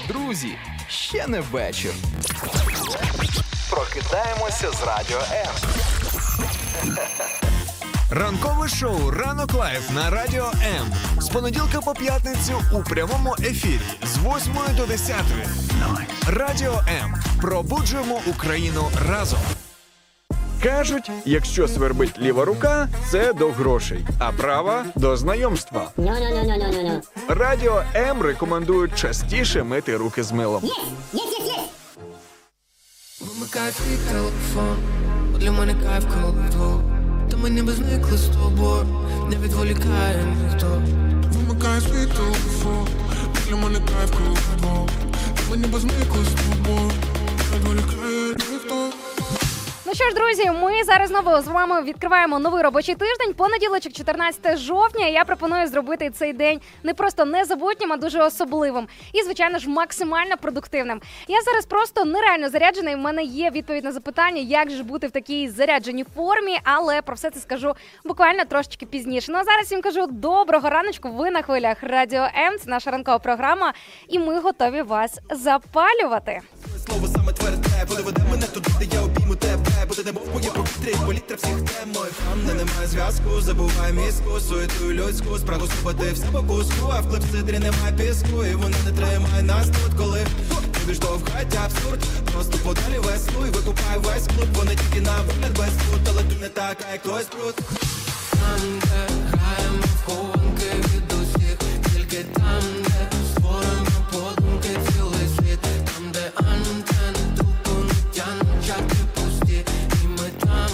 Друзі, ще не вечір. Прокидаємося з Радіо М. Ранкове шоу «Ранок Лайф» на Радіо М. З понеділка по п'ятницю у прямому ефірі з 8 до 10. Радіо М. Пробуджуємо Україну разом. Кажуть, якщо свербить ліва рука, це до грошей, а права – до знайомства. Радіо М рекомендують частіше мити руки з милом. Вимикай свій телефон, бо для мене кайф, коли вдвох. Та ми ніби зникли з тобою, не відволікає ніхто. Вимикай свій телефон, бо для мене кайф, коли вдвох. Та ми ніби зникли з тобою, не відволікає ніхто. Ну що ж, друзі, ми зараз знову з вами відкриваємо новий робочий тиждень. Понеділочок, 14 жовтня. Я пропоную зробити цей день не просто незабутнім, а дуже особливим. І, звичайно ж, максимально продуктивним. Я зараз просто нереально заряджений. В мене є відповідь на запитання, як же бути в такій зарядженій формі. Але про все це скажу буквально трошечки пізніше. Ну а зараз всім кажу доброго раночку. Ви на хвилях Радіо М. Це наша ранкова програма. І ми готові вас запалювати. Слово саме тверде, подиведе мене туди, де я обійму тебе. Буде немов моє повітря, повітря всіх тем. Мой фан, немає зв'язку, забувай мізку, суету людську, справу схопити в себе куску, а в клепсидрі немає піску, і вона не тримає нас тут, коли ти відштовхають абсурд. Просто подалі веслу і викупай весь клуб, вони тільки на вигляд без тут, але ти не така, як той спрут. Там, де граємо в хованки від усіх, тільки там, де створимо подумки цілий світ, там, де антен, тупо не тянуть чати пусті, і ми там,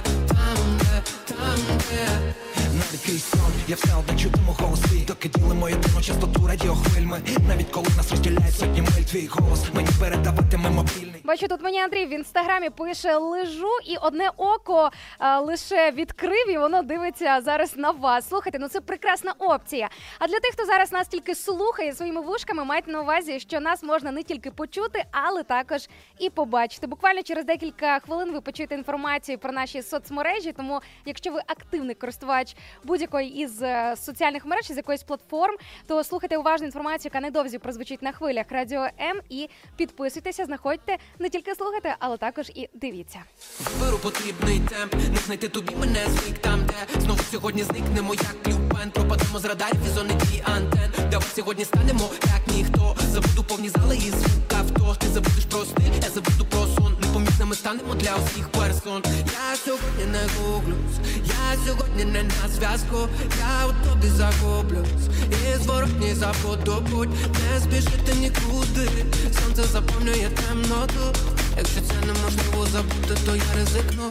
де Навіть крізь сон, я все одно чутиму голоси, доки ділимо єдину частоту радіохвильми. Навіть коли нас розділяють сотні миль, твій голос мені передаватиме мобільний. Бачу, тут мені Андрій в інстаграмі пише: лежу і одне око лише відкрив, і воно дивиться зараз на вас. Слухайте, ну це прекрасна опція. А для тих, хто зараз нас тільки слухає своїми вушками, майте на увазі, що нас можна не тільки почути, але також і побачити. Буквально через декілька хвилин ви почуєте інформацію про наші соцмережі, тому якщо ви активний користувач будь-якої із соціальних мереж, із якоїсь платформ, то слухайте уважну інформацію, яка невдовзі прозвучить на хвилях Радіо М, і підписуйтеся, знаходьте, не тільки слухайте, але також і дивіться. Виберу потрібний темп, не знайти тобі мене звик там, де знову сьогодні зникнемо, як люпен. Пропадемо з радарів і зони дії антен. Давай сьогодні станемо, як ніхто. Забуду повні зали і звук авто. Ти забудеш про стиль, я забуду про сон. Непомітними станемо для усіх персон. Я сьогодні не гублюсь, я сьогодні не на зв'язку. Я у тобі захоплюсь, і зворотній заподобуть. Не спішити нікуди, сонце заповнює темноту. Якщо це неможливо забути, то я ризикну.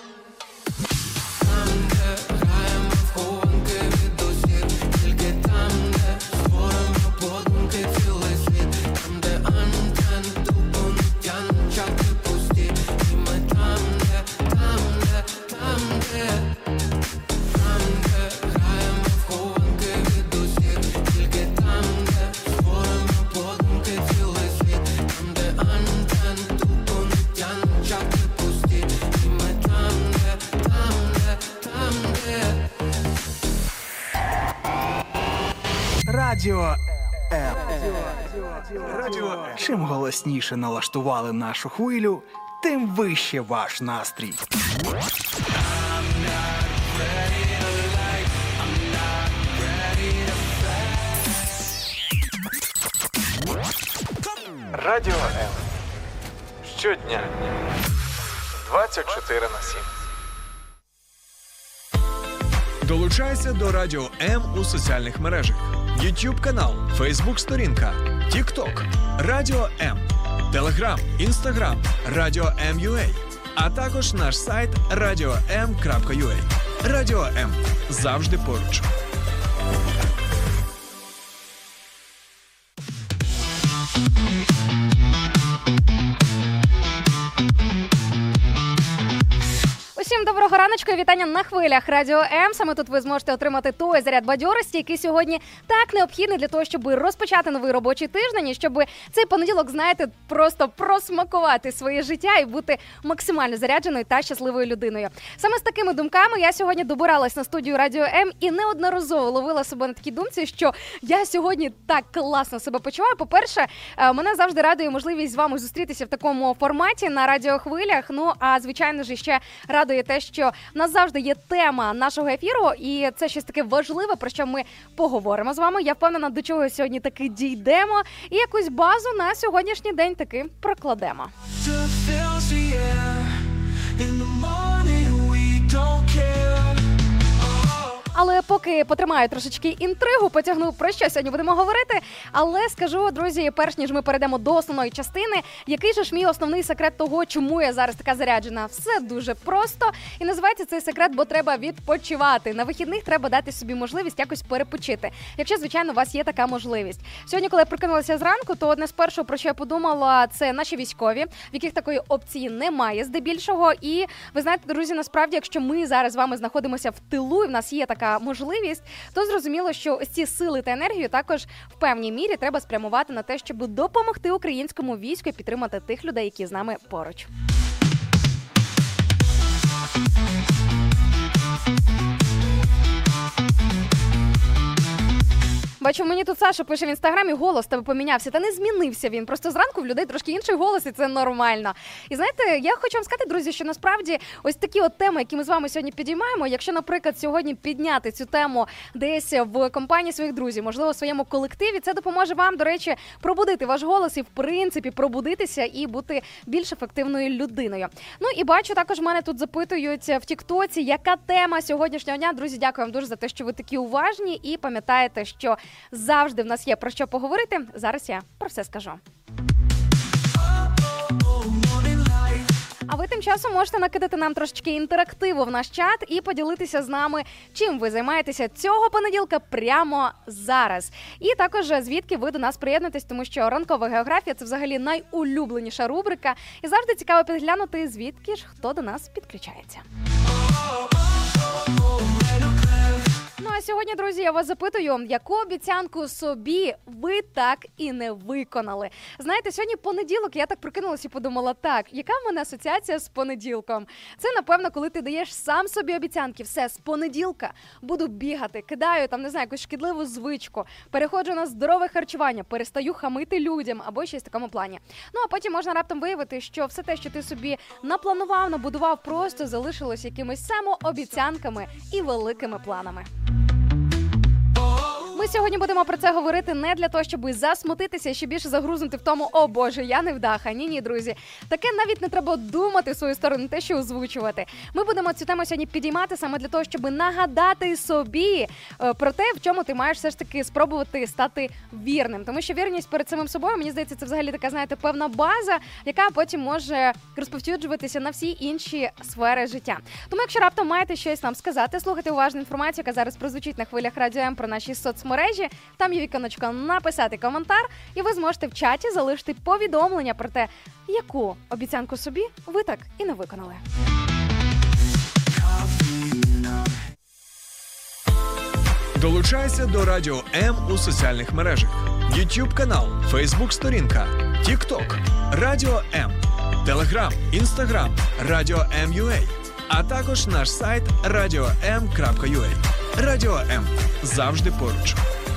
Там, де граємо в хованки від усіх, тільки там, де створимо подумки цілий світ, там, де антен, тупо не тянуть чати пусті, і ми там, де граємо в хованки від усіх, тільки там, де створимо подумки цілий світ, там, де антен, тупо не тянуть чати пусті, і ми там, де Радіо М. Радіо. Чим голосніше налаштували нашу хвилю, тим вище ваш настрій. Радіо М. Щодня. 24/7. Долучайся до Радіо М у соціальних мережах. YouTube канал, Facebook сторінка, TikTok, Радіо М, Telegram, Instagram, Радіо М.UA, а також наш сайт radio.m.ua. Радіо М. Завжди поруч. Усім доброго доброго раночку і вітання на хвилях Радіо М. Саме тут ви зможете отримати той заряд бадьорості, який сьогодні так необхідний для того, щоб розпочати новий робочий тиждень і щоб цей понеділок, знаєте, просто просмакувати своє життя і бути максимально зарядженою та щасливою людиною. Саме з такими думками я сьогодні добиралась на студію Радіо М і неодноразово ловила себе на такій думці, що я сьогодні так класно себе почуваю. По-перше, мене завжди радує можливість з вами зустрітися в такому форматі на радіохвилях. Ну, а звичайно ж, ще радує те, що в нас завжди є тема нашого ефіру, і це щось таке важливе, про що ми поговоримо з вами. Я впевнена, до чого сьогодні таки дійдемо, і якусь базу на сьогоднішній день таки прокладемо. Але поки потримаю трошечки інтригу, потягну, про що сьогодні будемо говорити. Але скажу, друзі, перш ніж ми перейдемо до основної частини, який же ж мій основний секрет того, чому я зараз така заряджена? Все дуже просто. І називається цей секрет, бо треба відпочивати. На вихідних треба дати собі можливість якось перепочити. Якщо, звичайно, у вас є така можливість. Сьогодні, коли я прокинулася зранку, то одне з першого, про що я подумала, це наші військові, в яких такої опції немає здебільшого. І ви знаєте, друзі, насправді, якщо ми зараз з вами знаходимося в тилу, і в нас є така можливість, то зрозуміло, що ось ці сили та енергію також в певній мірі треба спрямувати на те, щоб допомогти українському війську і підтримати тих людей, які з нами поруч. Бачу, мені тут Саша пише в інстаграмі, голос тебе помінявся. Та не змінився він. Просто зранку в людей трошки інший голос, і це нормально. І знаєте, я хочу вам сказати, друзі, що насправді ось такі от теми, які ми з вами сьогодні підіймаємо, якщо, наприклад, сьогодні підняти цю тему десь в компанії своїх друзів, можливо, в своєму колективі, це допоможе вам, до речі, пробудити ваш голос і, в принципі, пробудитися і бути більш ефективною людиною. Ну і бачу, також мене тут запитують в Тіктоці, яка тема сьогоднішнього дня. Друзі, дякую вам дуже за те, що ви такі уважні і пам'ятаєте, що завжди в нас є про що поговорити. Зараз я про все скажу. А ви тим часом можете накидати нам трошечки інтерактиву в наш чат і поділитися з нами, чим ви займаєтеся цього понеділка прямо зараз. І також звідки ви до нас приєднуєтесь, тому що ранкова географія – це взагалі найулюбленіша рубрика. І завжди цікаво підглянути, звідки ж хто до нас підключається. Ну а сьогодні, друзі, я вас запитую, яку обіцянку собі ви так і не виконали? Знаєте, сьогодні понеділок, я так прокинулася і подумала, так, яка в мене асоціація з понеділком? Це, напевно, коли ти даєш сам собі обіцянки. Все, з понеділка буду бігати, кидаю, там, не знаю, якусь шкідливу звичку, переходжу на здорове харчування, перестаю хамити людям або щось в такому плані. Ну, а потім можна раптом виявити, що все те, що ти собі напланував, набудував, просто залишилось якимись самообіцянками і великими планами. Ми сьогодні будемо про це говорити не для того, щоб засмутитися і ще більше загрузнути в тому, о боже, я невдаха. Ні, друзі. Таке навіть не треба думати в свою сторону, те, що озвучувати. Ми будемо цю тему сьогодні підіймати саме для того, щоб нагадати собі про те, в чому ти маєш все ж таки спробувати стати вірним. Тому що вірність перед самим собою, мені здається, це взагалі така, знаєте, певна база, яка потім може розповсюджуватися на всі інші сфери життя. Тому якщо раптом маєте щось нам сказати, слухайте уважну інформацію, яка зараз прозвучить на хвилях Радіо М про наші соцмережі, там є віконечко написати коментар, і ви зможете в чаті залишити повідомлення про те, яку обіцянку собі ви так і не виконали. Долучайся до Радіо М у соціальних мережах. YouTube канал, Facebook сторінка, TikTok, Радіо М, Telegram, Instagram, Радіо М.UA, а також наш сайт radio.m.ua. Радіо М. Завжди поруч.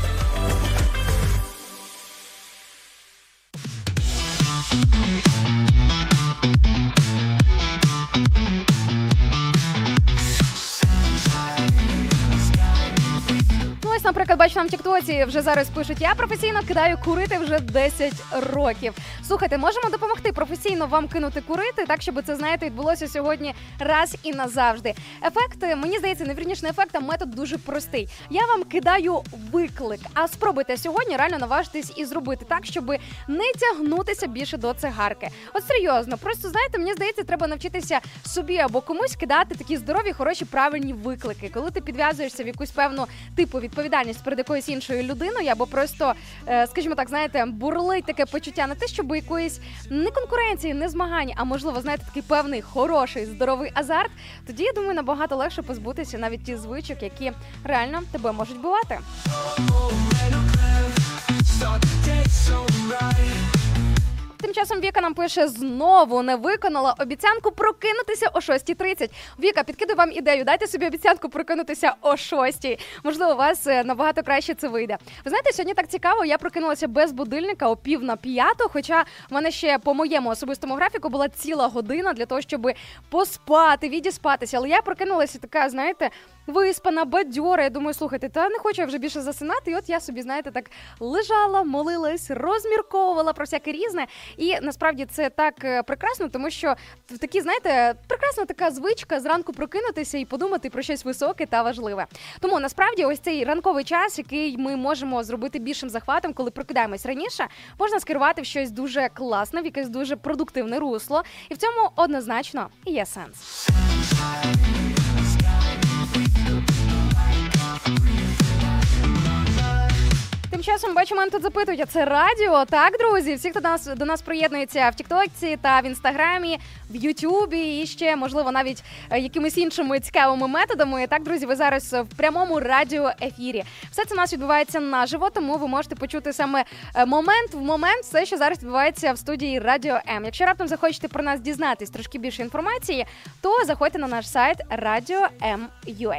Наприклад, бачу, нам в Тіктоці вже зараз пишуть, я професійно кидаю курити вже 10 років. Слухайте, можемо допомогти професійно вам кинути курити, так, щоб це, знаєте, відбулося сьогодні раз і назавжди. Ефект, мені здається, не вірніше не ефект, а метод дуже простий. Я вам кидаю виклик, а спробуйте сьогодні реально наважитись і зробити так, щоб не тягнутися більше до цигарки. От серйозно, просто, знаєте, мені здається, треба навчитися собі або комусь кидати такі здорові, хороші, правильні виклики. Коли ти підв'язуєшся в якусь певну типу відповідальність впевненість перед якоюсь іншою людиною, або просто, скажімо так, знаєте, бурлить таке почуття не те, щоб якоїсь не конкуренції, не змагань, а можливо, знаєте, такий певний хороший, здоровий азарт, тоді, я думаю, набагато легше позбутися навіть ті звичок, які реально тебе можуть бувати. Тим часом Віка нам пише, знову не виконала обіцянку прокинутися о 6:30. Віка, підкидаю вам ідею, дайте собі обіцянку прокинутися о 6:00. Можливо, у вас набагато краще це вийде. Ви знаєте, сьогодні так цікаво, я прокинулася без будильника о 4:45, хоча в мене ще по моєму особистому графіку була ціла година для того, щоб поспати, відіспатися. Але я прокинулася така, знаєте, виспана, бадьора. Я думаю, слухайте, та не хочу я вже більше засинати. І от я собі, знаєте, так лежала, молилась, розмірковувала про всяке різне. І насправді це так прекрасно, тому що такі, знаєте, прекрасна така звичка зранку прокинутися і подумати про щось високе та важливе. Тому насправді ось цей ранковий час, який ми можемо зробити більшим захватом, коли прокидаємось раніше, можна скерувати в щось дуже класне, в якесь дуже продуктивне русло. І в цьому однозначно є сенс. Тим часом, бачу, мене тут запитують, а це радіо? Так, друзі, всі, хто до нас приєднується в Тіктоці та в Інстаграмі, в Ютубі і ще, можливо, навіть якимись іншими цікавими методами. Так, друзі, ви зараз в прямому радіоефірі. Все це у нас відбувається наживо, тому ви можете почути саме момент в момент все, що зараз відбувається в студії Радіо М. Якщо раптом захочете про нас дізнатись трошки більше інформації, то заходьте на наш сайт radio.m.ua.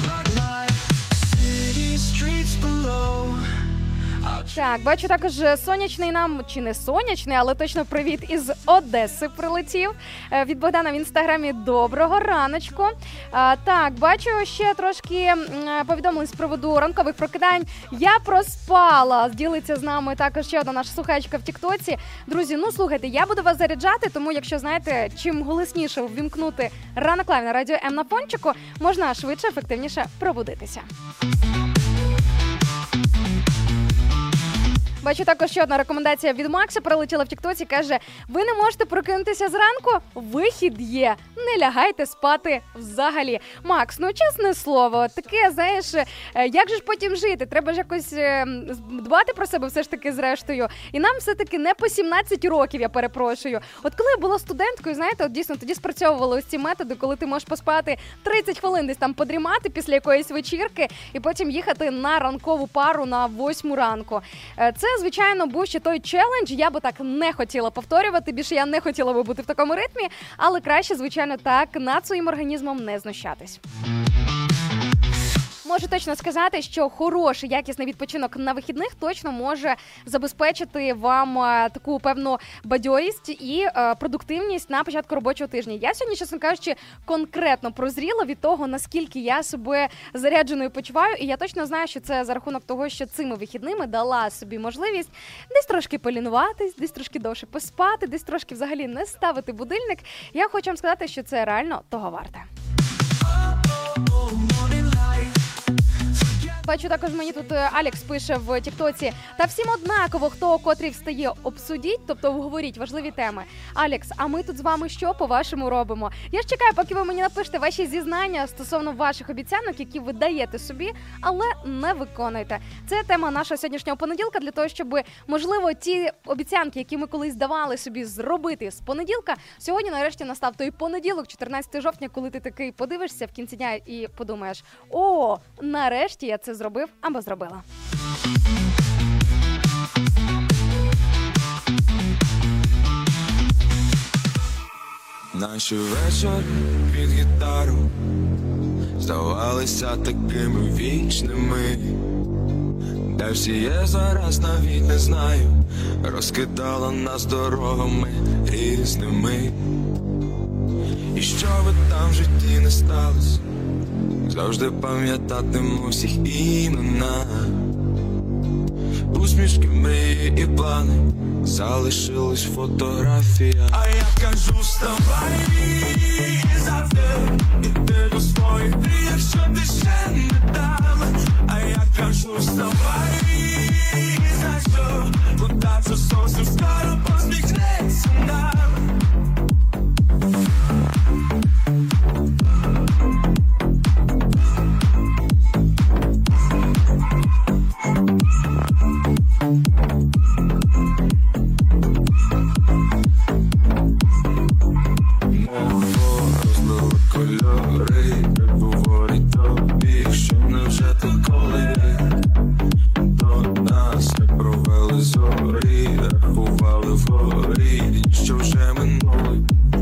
Так, бачу також сонячний нам, чи не сонячний, але точно привіт із Одеси прилетів. Від Богдана в Інстаграмі доброго раночку. Так, бачу ще трошки повідомлень з приводу ранкових прокидань. Я проспала, ділиться з нами також ще одна наша слухачка в Тіктоці. Друзі, ну слухайте, я буду вас заряджати, тому якщо, знаєте, чим голосніше ввімкнути ранок лайв на Радіо М на фончику, можна швидше, ефективніше пробудитися. Бачу також ще одна рекомендація від Макса прилетіла в Тіктоці, каже, ви не можете прокинутися зранку? Вихід є, не лягайте спати взагалі. Макс, ну чесне слово, таке, знаєш, як же ж потім жити? Треба ж якось дбати про себе все ж таки зрештою. І нам все-таки не по 17 років, я перепрошую. От коли я була студенткою, знаєте, от дійсно тоді спрацьовували ось ці методи, коли ти можеш поспати 30 хвилин десь там подрімати після якоїсь вечірки і потім їхати на ранкову пару на 8 ранку. Це, звичайно, був ще той челендж, я би так не хотіла повторювати, більше я не хотіла би бути в такому ритмі, але краще, звичайно, так над своїм організмом не знущатись. Можу точно сказати, що хороший, якісний відпочинок на вихідних точно може забезпечити вам таку певну бадьорість і продуктивність на початку робочого тижня. Я сьогодні, чесно кажучи, конкретно прозріла від того, наскільки я себе зарядженою почуваю, і я точно знаю, що це за рахунок того, що цими вихідними дала собі можливість десь трошки полінуватись, десь трошки довше поспати, десь трошки взагалі не ставити будильник. Я хочу вам сказати, що це реально того варте. Бачу, також мені тут Алекс пише в Тіктоці, та всім однаково, хто котрий встає, обсудіть, тобто обговоріть важливі теми. Алекс, а ми тут з вами що, по-вашому, робимо? Я ж чекаю, поки ви мені напишете ваші зізнання стосовно ваших обіцянок, які ви даєте собі, але не виконуєте. Це тема нашого сьогоднішнього понеділка, для того, щоб, можливо, ті обіцянки, які ми колись давали собі зробити з понеділка, сьогодні нарешті настав той понеділок, 14 жовтня, коли ти такий подивишся в кінці дня і подумаєш, о, нарешті я це зробив або зробила. Наші вечори під гітару здавалися такими вічними, де всі є зараз, навіть не знаю, розкидала нас дорогами різними. І що би там в житті не сталося, завжди пам'ятатиму всіх імена. Усмішки, мрії і плани, залишилась фотографія. А я кажу, вставай і завжди іди до своїх мрій, якщо ти ще не там. А я кажу, вставай і завжди удача сонцем скоро посміхнеться нам. вгорі, що вже минули.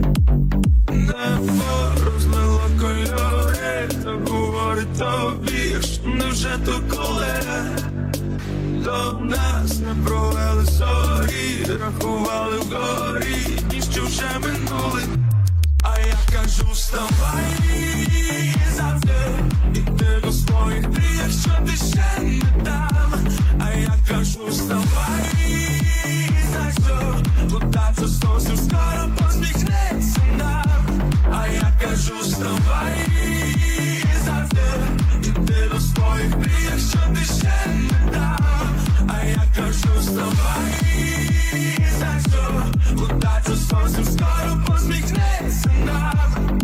Небо розлило кольори, та говорить тобі, що невже то колега. До нас не провели зорі, рахували вгорі, дні, що вже минули. А я кажу, вставай завжди, іди до своїх мрій, якщо ти ще не там. А я кажу, вставай завжди, удача зовсім скоро посміхнеться нам. А я кажу, вставай завжди, іди до своїх мрій, якщо ти ще не там. А я кажу, вставай завжди, удача зовсім скоро посміхнеться нам.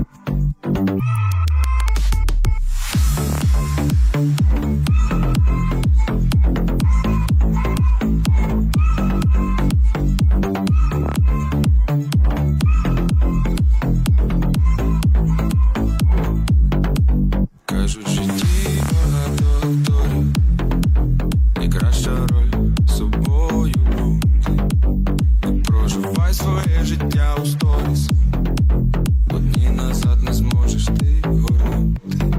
Кажуть, в житті багато акторів, найкраща роль собою бути. Не проживай своє життя у сторіс, бо дні назад не зможеш ти горнути.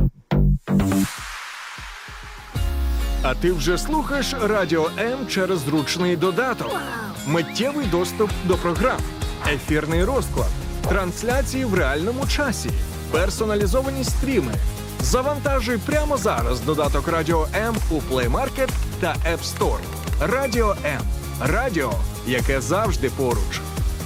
А ти вже слухаєш Радіо М через зручний додаток. Миттєвий доступ до програм, ефірний розклад, трансляції в реальному часі, персоналізовані стріми. Завантажуй прямо зараз додаток Радіо М у Play Market та App Store. Радіо М. Радіо, яке завжди поруч.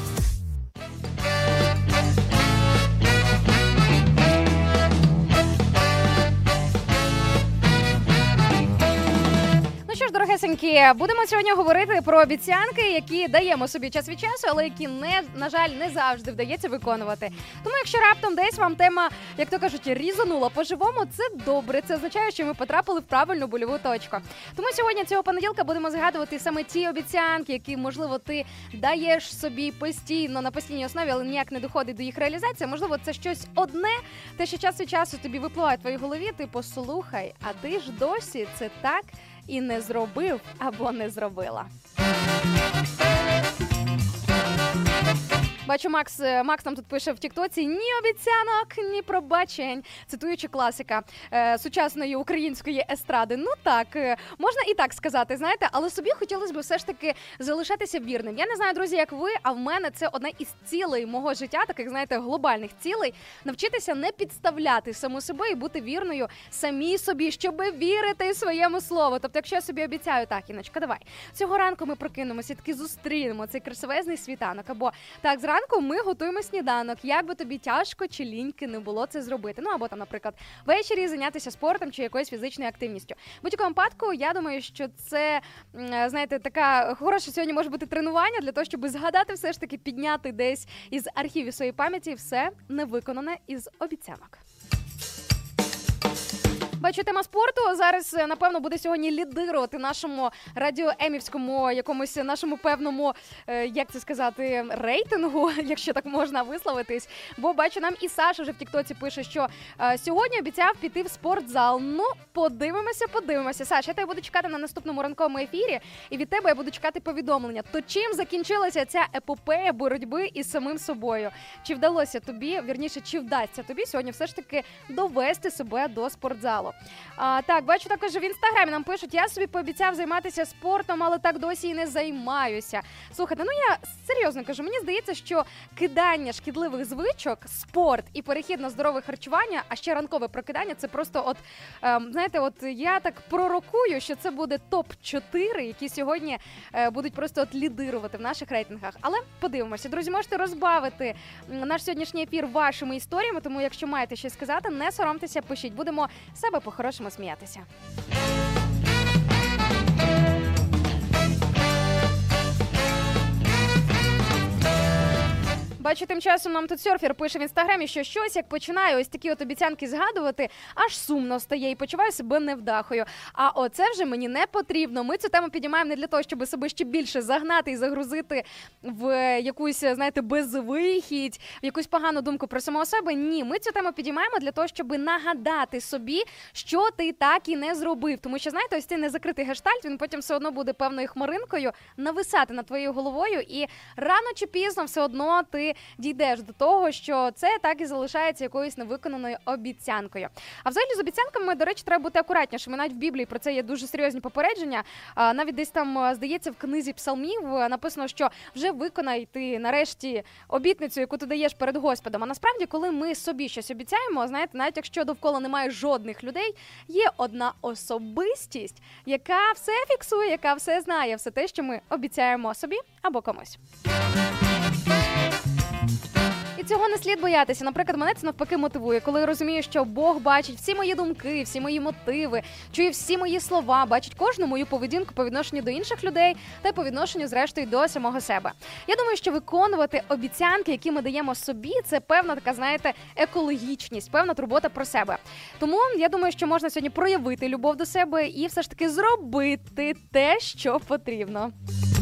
Дорогесенькі, будемо сьогодні говорити про обіцянки, які даємо собі час від часу, але які, на жаль, не завжди вдається виконувати. Тому якщо раптом десь вам тема, як то кажуть, різанула по-живому, це добре. Це означає, що ми потрапили в правильну больову точку. Тому сьогодні, цього понеділка, будемо згадувати саме ті обіцянки, які, можливо, ти даєш собі постійно, на постійній основі, але ніяк не доходить до їх реалізації. Можливо, це щось одне, те, що час від часу тобі випливає в твоїй голові, ти послухай, а ти ж досі це так і не зробив або не зробила. Бачу, Макс нам тут пише в тіктоці: ні обіцянок, ні пробачень, цитуючи класика сучасної української естради. Ну так, можна і так сказати, знаєте, але собі хотілося б все ж таки залишатися вірним. Я не знаю, друзі, як ви, а в мене це одна із цілей мого життя, таких, знаєте, глобальних цілей, навчитися не підставляти саму себе і бути вірною самій собі, щоб вірити своєму слову. Тобто, якщо я собі обіцяю, так, Іночка, давай, цього ранку ми прокинемося, таки зустрінемо цей красивезний світанок, або так, зранку ми готуємо сніданок, як би тобі тяжко чи ліньки не було це зробити. Ну, або там, наприклад, ввечері зайнятися спортом чи якоюсь фізичною активністю. В будь-якому випадку, я думаю, що це, знаєте, така хороша сьогодні може бути тренування для того, щоб згадати, все ж таки підняти десь із архівів своєї пам'яті все невиконане із обіцянок. Бачу, тема спорту зараз, напевно, буде сьогодні лідирувати нашому радіоемівському якомусь нашому певному, як це сказати, рейтингу, якщо так можна висловитись. Бо бачу, нам і Саша вже в тіктоці пише, що сьогодні обіцяв піти в спортзал. Ну, подивимося. Саша, я тебе буду чекати на наступному ранковому ефірі, і від тебе я буду чекати повідомлення. То чим закінчилася ця епопея боротьби із самим собою? Чи вдалося тобі, вірніше, чи вдасться тобі сьогодні все ж таки довести себе до спортзалу? Так, бачу також в інстаграмі нам пишуть: я собі пообіцяв займатися спортом, але так досі і не займаюся. Слухайте, ну я серйозно кажу, мені здається, що кидання шкідливих звичок, спорт і перехід на здорове харчування, а ще ранкове прокидання, це просто от, знаєте, от я так пророкую, що це буде топ-4, які сьогодні будуть просто от лідирувати в наших рейтингах. Але подивимося. Друзі, можете розбавити наш сьогоднішній ефір вашими історіями, тому якщо маєте щось сказати, не соромтеся, пишіть. Будемо себе по-хорошому сміятися. Бачу, тим часом нам тут серфер пише в інстаграмі, що щось, як починаю ось такі от обіцянки згадувати, аж сумно стає і почуваю себе невдахою. А оце вже мені не потрібно. Ми цю тему підіймаємо не для того, щоб себе ще більше загнати і загрузити в якусь, знаєте, безвихідь, в якусь погану думку про самого себе. Ні, ми цю тему підіймаємо для того, щоб нагадати собі, що ти так і не зробив. Тому що, знаєте, ось цей незакритий гештальт, він потім все одно буде певною хмаринкою нависати над твоєю головою, і рано чи пізно все одно ти дійдеш до того, що це так і залишається якоюсь невиконаною обіцянкою. А взагалі з обіцянками, до речі, треба бути акуратнішими. Навіть в Біблії про це є дуже серйозні попередження. Навіть десь там, здається, в книзі псалмів написано, що вже виконай ти нарешті обітницю, яку ти даєш перед Господом. А насправді, коли ми собі щось обіцяємо, знаєте, навіть якщо довкола немає жодних людей, є одна особистість, яка все фіксує, яка все знає, все те, що ми обіцяємо собі або комусь. І цього не слід боятися. Наприклад, мене це навпаки мотивує, коли я розумію, що Бог бачить всі мої думки, всі мої мотиви, чує всі мої слова, бачить кожну мою поведінку по відношенню до інших людей та по відношенню, зрештою, до самого себе. Я думаю, що виконувати обіцянки, які ми даємо собі, це певна така, знаєте, екологічність, певна турбота про себе. Тому я думаю, що можна сьогодні проявити любов до себе і все ж таки зробити те, що потрібно.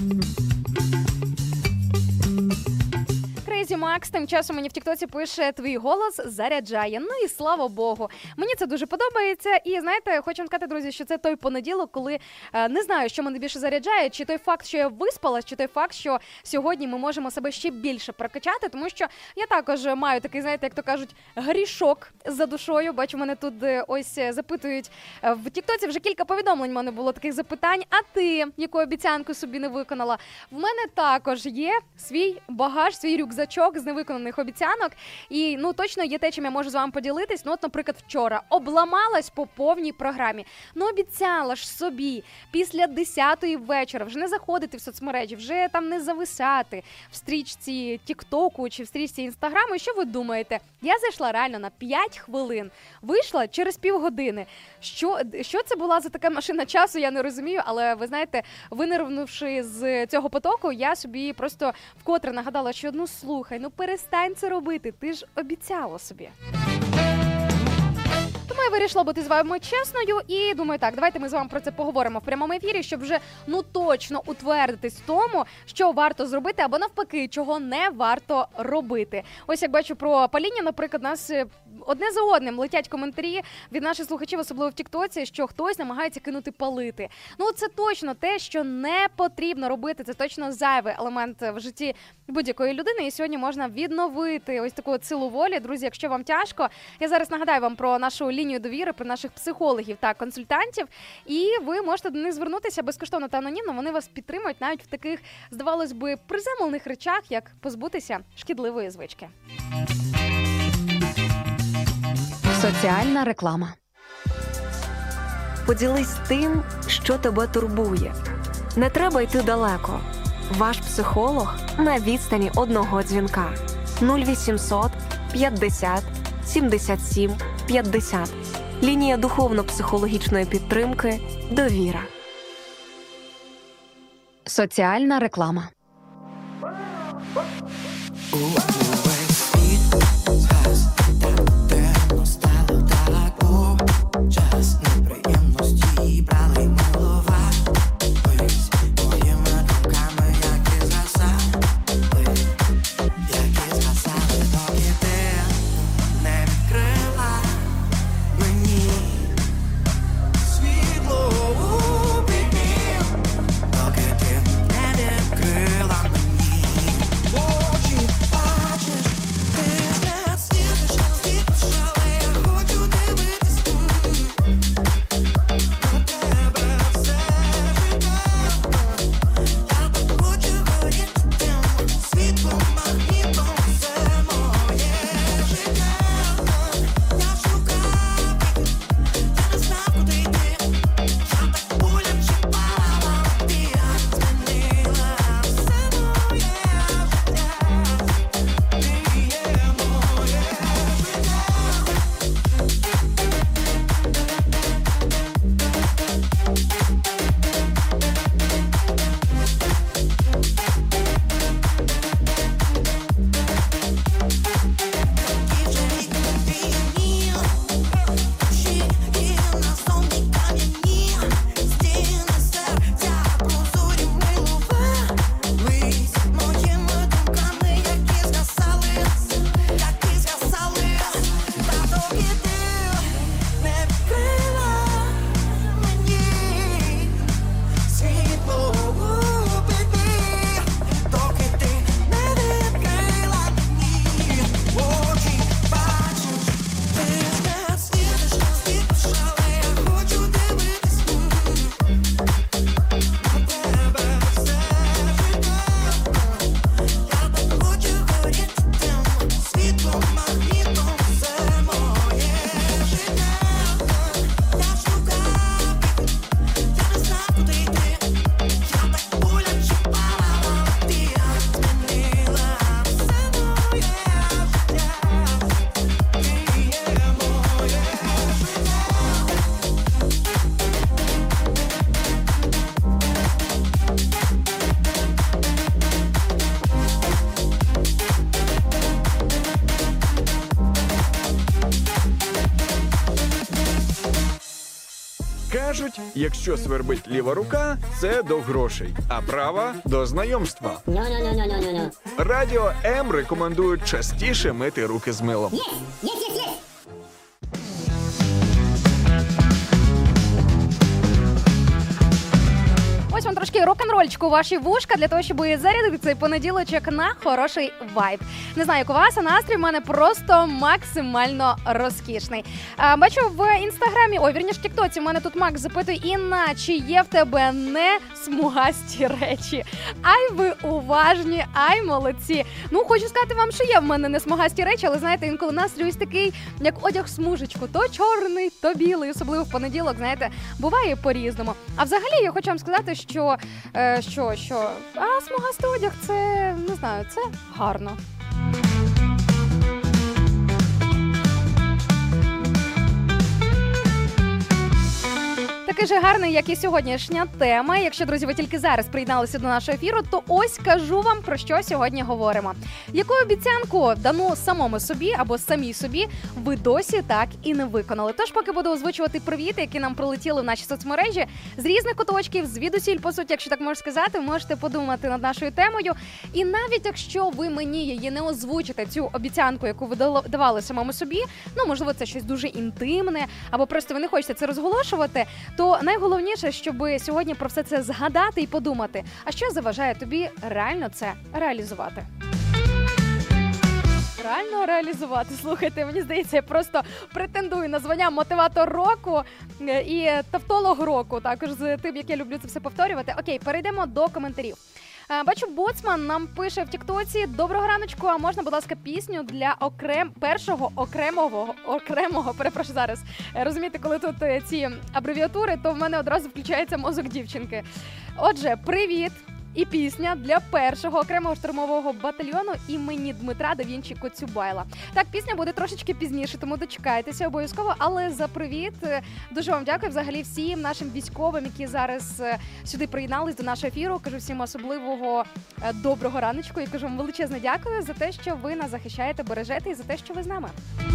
Crazy Max тим часом мені в тіктоці пише: твій голос заряджає. Ну і слава Богу. Мені це дуже подобається. І знаєте, хочу вам сказати, друзі, що це той понеділок, коли не знаю, що мене більше заряджає, чи той факт, що я виспалась, чи той факт, що сьогодні ми можемо себе ще більше прокачати, тому що я також маю такий, знаєте, як то кажуть, грішок за душою. Бачу, мене тут ось запитують в тіктоці, вже кілька повідомлень в мене було таких запитань. А ти яку обіцянку собі не виконала? В мене також є свій багаж, свій рюкзачок з невиконаних обіцянок. І, ну, точно є те, чим я можу з вами поділитись. Ну, от, наприклад, вчора обламалась по повній програмі. Ну, обіцяла ж собі після 10-ї вечора вже не заходити в соцмережі, вже там не зависати в стрічці Тіктоку чи в стрічці Інстаграму. І що ви думаєте? Я зайшла реально на 5 хвилин. Вийшла через півгодини. Що це була за така машина часу, я не розумію, але ви знаєте, винирнувши з цього потоку, я собі просто вкотре нагадала, що ну слухай, ну перестань це робити, ти ж обіцяла собі. Тому я вирішила бути з вами чесною і думаю, так, давайте ми з вами про це поговоримо в прямому ефірі, щоб вже ну точно утвердитись в тому, що варто зробити або навпаки, чого не варто робити. Ось як бачу про паління, наприклад, нас одне за одним летять коментарі від наших слухачів, особливо в тіктоці, що хтось намагається кинути палити. Ну це точно те, що не потрібно робити, це точно зайвий елемент в житті будь-якої людини. І сьогодні можна відновити ось таку силу волі. Друзі, якщо вам тяжко, я зараз нагадаю вам про нашу лінію довіри, про наших психологів та консультантів, і ви можете до них звернутися безкоштовно та анонімно, вони вас підтримують навіть в таких, здавалось би, приземлених речах, як позбутися шкідливої звички. Соціальна реклама. Поділись тим, що тебе турбує. Не треба йти далеко. Ваш психолог на відстані одного дзвінка. 0800 50 77 50. Лінія духовно-психологічної підтримки «Довіра». Соціальна реклама. Кажуть, якщо свербить ліва рука, це до грошей, а права – до знайомства. Радіо М рекомендують частіше мити руки з милом. Ось вам трошки рок-н-рольчику у ваші вушка для того, щоб зарядити цей понеділочок на хороший вайб. Не знаю, як у вас, а настрій в мене просто максимально розкішний. Бачу в інстаграмі, вірніше в тіктоці, в мене тут Макс запитує: Інна, чи є в тебе не смугасті речі? Ай, ви уважні, ай, молодці. Ну, хочу сказати вам, що є в мене не смугасті речі, але знаєте, інколи настрій ось такий, як одяг смужечку, то чорний, то білий, особливо в понеділок, знаєте, буває по-різному. А взагалі, я хочу вам сказати, що смугастий одяг – це, не знаю, це гарно. Такий же гарний, як і сьогоднішня тема. Якщо, друзі, ви тільки зараз приєдналися до нашого ефіру, то ось кажу вам, про що сьогодні говоримо. Яку обіцянку дану самому собі або самій собі ви досі так і не виконали? Тож, поки буду озвучувати привіти, які нам прилетіли в наші соцмережі, з різних куточків, звідусіль, по суті, якщо так можна сказати, можете подумати над нашою темою. І навіть якщо ви мені її не озвучите, цю обіцянку, яку ви давали самому собі, ну, можливо, це щось дуже інтимне, або просто ви не хочете це розголошувати, то найголовніше, щоб сьогодні про все це згадати і подумати, а що заважає тобі реально це реалізувати. Реально реалізувати. Слухайте, мені здається, я просто претендую на звання мотиватор року і тавтолог року, також з тим, як я люблю це все повторювати. Окей, перейдемо до коментарів. Бачу, Боцман нам пише в тіктоці: доброго раночку, а можна, будь ласка, пісню для першого окремого, перепрошую зараз. Розумієте, коли тут ці абревіатури, то в мене одразу включається мозок дівчинки. Отже, привіт! І пісня для першого окремого штурмового батальйону імені Дмитра да Вінчі Коцюбайла. Так, пісня буде трошечки пізніше, тому дочекайтеся обов'язково. Але за привіт дуже вам дякую взагалі всім нашим військовим, які зараз сюди приєднались до нашого ефіру. Кажу всім особливого доброго раночку і кажу вам величезне дякую за те, що ви нас захищаєте, бережете і за те, що ви з нами.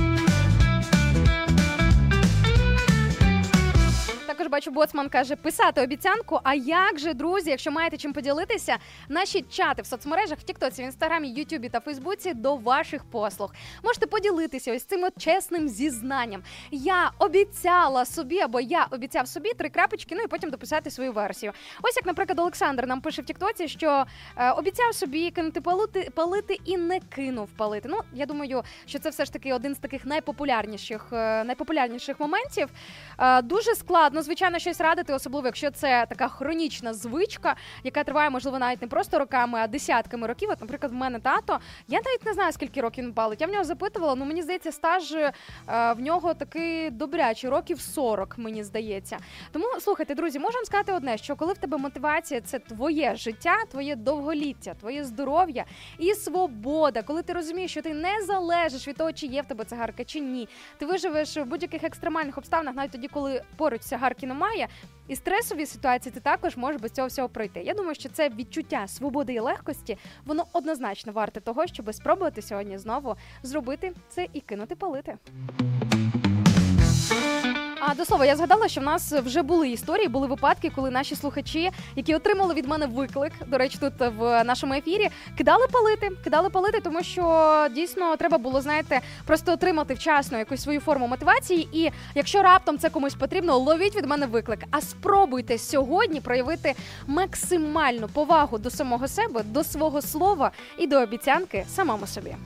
Також бачу, Боцман каже, писати обіцянку. А як же, друзі, якщо маєте чим поділитися, наші чати в соцмережах, в тіктоці, в інстаграмі, ютубі та фейсбуці до ваших послуг. Можете поділитися ось цим чесним зізнанням. Я обіцяла собі, або я обіцяв собі 3 крапочки, ну і потім дописати свою версію. Ось як, наприклад, Олександр нам пише в тіктоці, що обіцяв собі кинути палити і не кинув палити. Ну, я думаю, що це все ж таки один з таких найпопулярніших моментів. Дуже складно, звичайно, щось радити, особливо, якщо це така хронічна звичка, яка триває, можливо, навіть не просто роками, а десятками років. От, наприклад, в мене тато, я навіть не знаю, скільки років він палить. Я в нього запитувала, мені здається, стаж в нього такий добрячий, років 40, мені здається. Тому, слухайте, друзі, можу вам сказати одне, що коли в тебе мотивація – це твоє життя, твоє довголіття, твоє здоров'я і свобода, коли ти розумієш, що ти не залежиш від того, чи є в тебе цигарка, чи ні. Ти виживеш в будь-яких екстремальних обставинах, навіть тоді, коли поруч цигарки немає, і стресові ситуації ти також можеш без цього всього пройти. Я думаю, що це відчуття свободи і легкості, воно однозначно варте того, щоб спробувати сьогодні знову зробити це і кинути палити. А до слова, я згадала, що в нас вже були історії, були випадки, коли наші слухачі, які отримали від мене виклик, до речі, тут в нашому ефірі, кидали палити, тому що дійсно треба було, знаєте, просто отримати вчасно якусь свою форму мотивації, і якщо раптом це комусь потрібно, ловіть від мене виклик, а спробуйте сьогодні проявити максимальну повагу до самого себе, до свого слова і до обіцянки самому собі.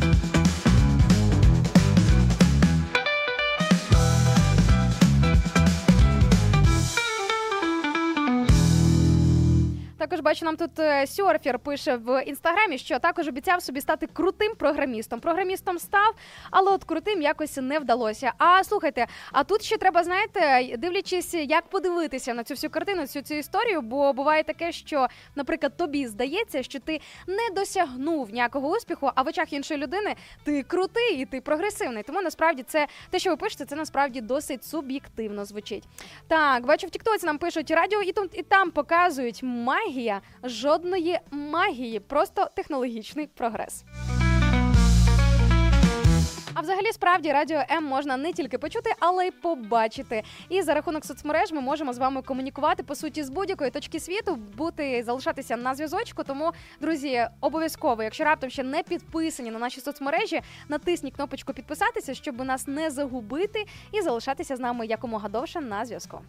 Також бачу, нам тут Сьорфер пише в інстаграмі, що також обіцяв собі стати крутим програмістом. Програмістом став, але от крутим якось не вдалося. А слухайте, а тут ще треба, знаєте, дивлячись, як подивитися на цю всю картину, цю історію, бо буває таке, що, наприклад, тобі здається, що ти не досягнув ніякого успіху, а в очах іншої людини ти крутий і ти прогресивний. Тому насправді це те, що ви пишете, це насправді досить суб'єктивно звучить. Так, бачу, в тіктоці нам пишуть, радіо і там показують магія. Жодної магії, просто технологічний прогрес. А взагалі, справді, Радіо М можна не тільки почути, але й побачити. І за рахунок соцмереж ми можемо з вами комунікувати, по суті, з будь-якої точки світу, залишатися на зв'язочку. Тому, друзі, обов'язково, якщо раптом ще не підписані на наші соцмережі, натисніть кнопочку «Підписатися», щоб нас не загубити і залишатися з нами якомога довше на зв'язку.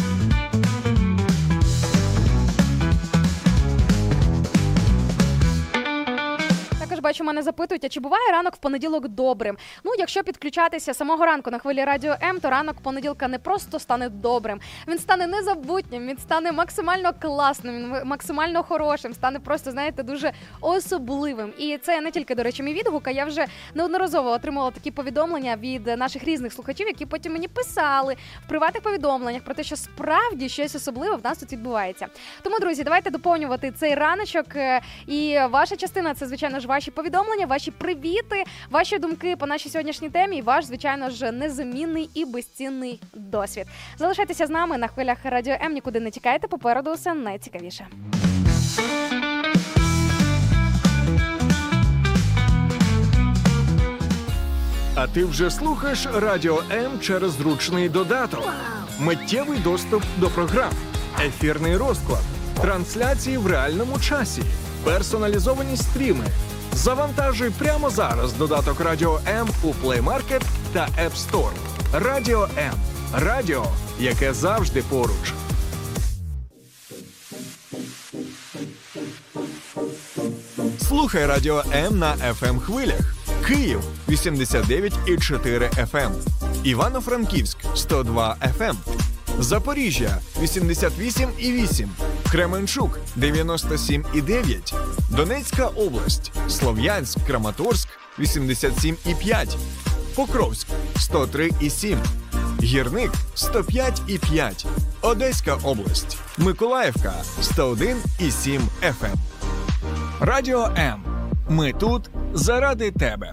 Також бачу, мене запитують, а чи буває ранок в понеділок добрим? Ну, якщо підключатися самого ранку на хвилі Радіо М, то ранок понеділка не просто стане добрим, він стане незабутнім, він стане максимально класним, максимально хорошим, стане просто, знаєте, дуже особливим. І це не тільки, до речі, мій відгук, а я вже неодноразово отримала такі повідомлення від наших різних слухачів, які потім мені писали в приватних повідомленнях про те, що справді щось особливе в нас тут відбувається. Тому, друзі, давайте доповнювати цей раночок, і ваша частина – це, звичайно ж, ваші повідомлення, ваші привіти, ваші думки по нашій сьогоднішній темі і ваш, звичайно ж, незамінний і безцінний досвід. Залишайтеся з нами на хвилях Радіо М, нікуди не тікайте, попереду все найцікавіше. А ти вже слухаєш Радіо М через зручний додаток. Миттєвий доступ до програм, ефірний розклад, трансляції в реальному часі, персоналізовані стріми. Завантажуй прямо зараз додаток Радіо М у Play Market та App Store. Радіо М. Радіо, яке завжди поруч. Слухай Радіо М на FM хвилях. Київ 89,4 FM. Івано-Франківськ 102 FM. Запоріжжя 88,8. Кременчук 97,9. Донецька область, Слов'янськ, Краматорськ 87,5. Покровськ 103,7. Гірник 105,5. Одеська область, Миколаївка 101,7 FM. Радіо М. Ми тут заради тебе.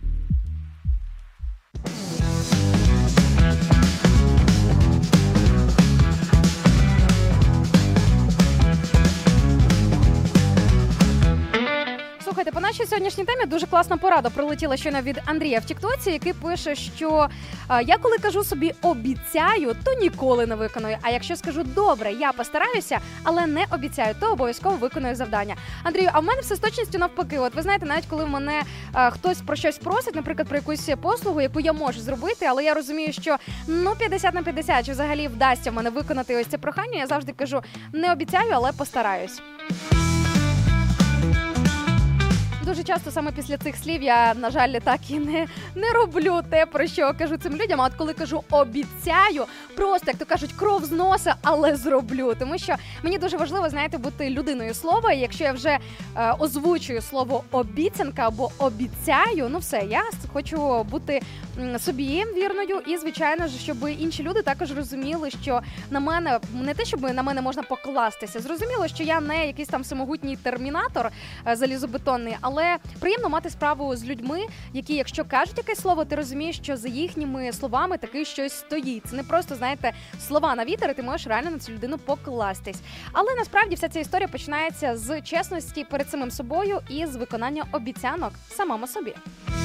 Слухайте, по нашій сьогоднішній темі дуже класна порада прилетіла щойно від Андрія в Тіктоці, який пише, що я коли кажу собі «обіцяю», то ніколи не виконую. А якщо скажу «добре, я постараюся», але не обіцяю, то обов'язково виконую завдання. Андрію, а в мене все з точністю навпаки. От ви знаєте, навіть коли мене хтось про щось просить, наприклад, про якусь послугу, яку я можу зробити, але я розумію, що 50 на 50, чи взагалі вдасться в мене виконати ось це прохання, я завжди кажу «не обіцяю, але постараюсь». Дуже часто саме після цих слів я, на жаль, так і не роблю те, про що кажу цим людям. А от коли кажу «обіцяю», просто, як то кажуть, кров з носа, але зроблю. Тому що мені дуже важливо, знаєте, бути людиною слова. І якщо я вже озвучую слово «обіцянка» або «обіцяю», ну все, я хочу бути собі вірною. І, звичайно ж, щоб інші люди також розуміли, що на мене, не те, щоб на мене можна покластися. Зрозуміло, що я не якийсь там всемогутній термінатор залізобетонний, але приємно мати справу з людьми, які, якщо кажуть якесь слово, ти розумієш, що за їхніми словами таки щось стоїть. Це не просто, знаєте, слова на вітер, і ти можеш реально на цю людину покластись. Але насправді вся ця історія починається з чесності перед самим собою і з виконання обіцянок самому собі.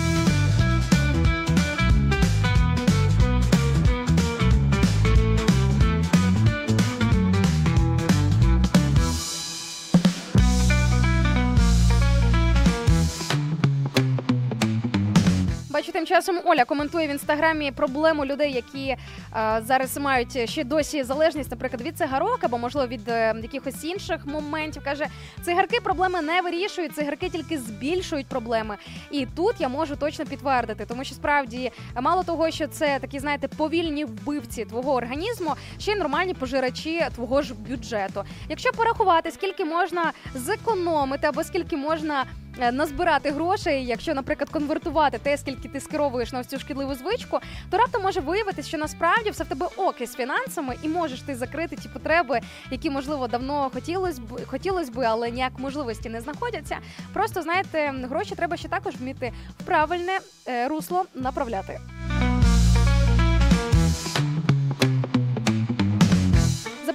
Бачу, тим часом Оля коментує в Інстаграмі проблему людей, які зараз мають ще досі залежність, наприклад, від цигарок або, можливо, від якихось інших моментів. Каже, цигарки проблеми не вирішують, цигарки тільки збільшують проблеми. І тут я можу точно підтвердити, тому що справді мало того, що це такі, знаєте, повільні вбивці твого організму, ще й нормальні пожирачі твого ж бюджету. Якщо порахувати, скільки можна зекономити або скільки можна назбирати грошей, якщо, наприклад, конвертувати те, скільки ти скеровуєш на ось цю шкідливу звичку, то раптом може виявитися, що насправді все в тебе оке з фінансами і можеш ти закрити ті потреби, які, можливо, давно хотілось би, але ніяк можливості не знаходяться. Просто, знаєте, гроші треба ще також вміти в правильне русло направляти.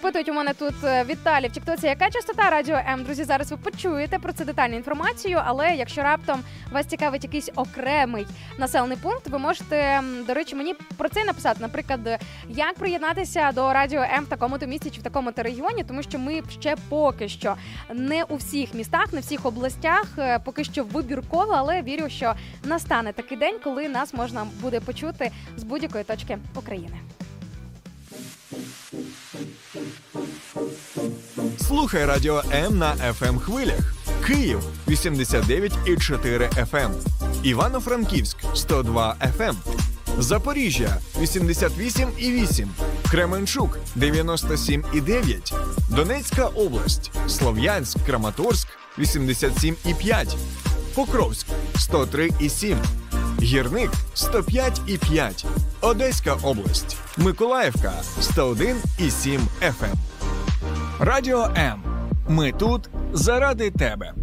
запитують у мене тут Віталій в Тіктоці, яка частота Радіо М. Друзі, зараз ви почуєте про це детальну інформацію, але якщо раптом вас цікавить якийсь окремий населений пункт, ви можете, до речі, мені про це написати. Наприклад, як приєднатися до Радіо М в такому-то місті чи в такому-то регіоні, тому що ми ще поки що не у всіх містах, не в всіх областях, поки що вибірково, але вірю, що настане такий день, коли нас можна буде почути з будь-якої точки України. Слухай Радіо М на FM хвилях. Київ 89,4 FM. Івано-Франківськ 102 FM. Запоріжжя 88,8. Кременчук 97,9. Донецька область. Слов'янськ, Краматорськ 87,5. Покровськ 103,7. Гірник 105,5. Одеська область. Миколаївка 101,7 FM. Радіо М. Ми тут заради тебе.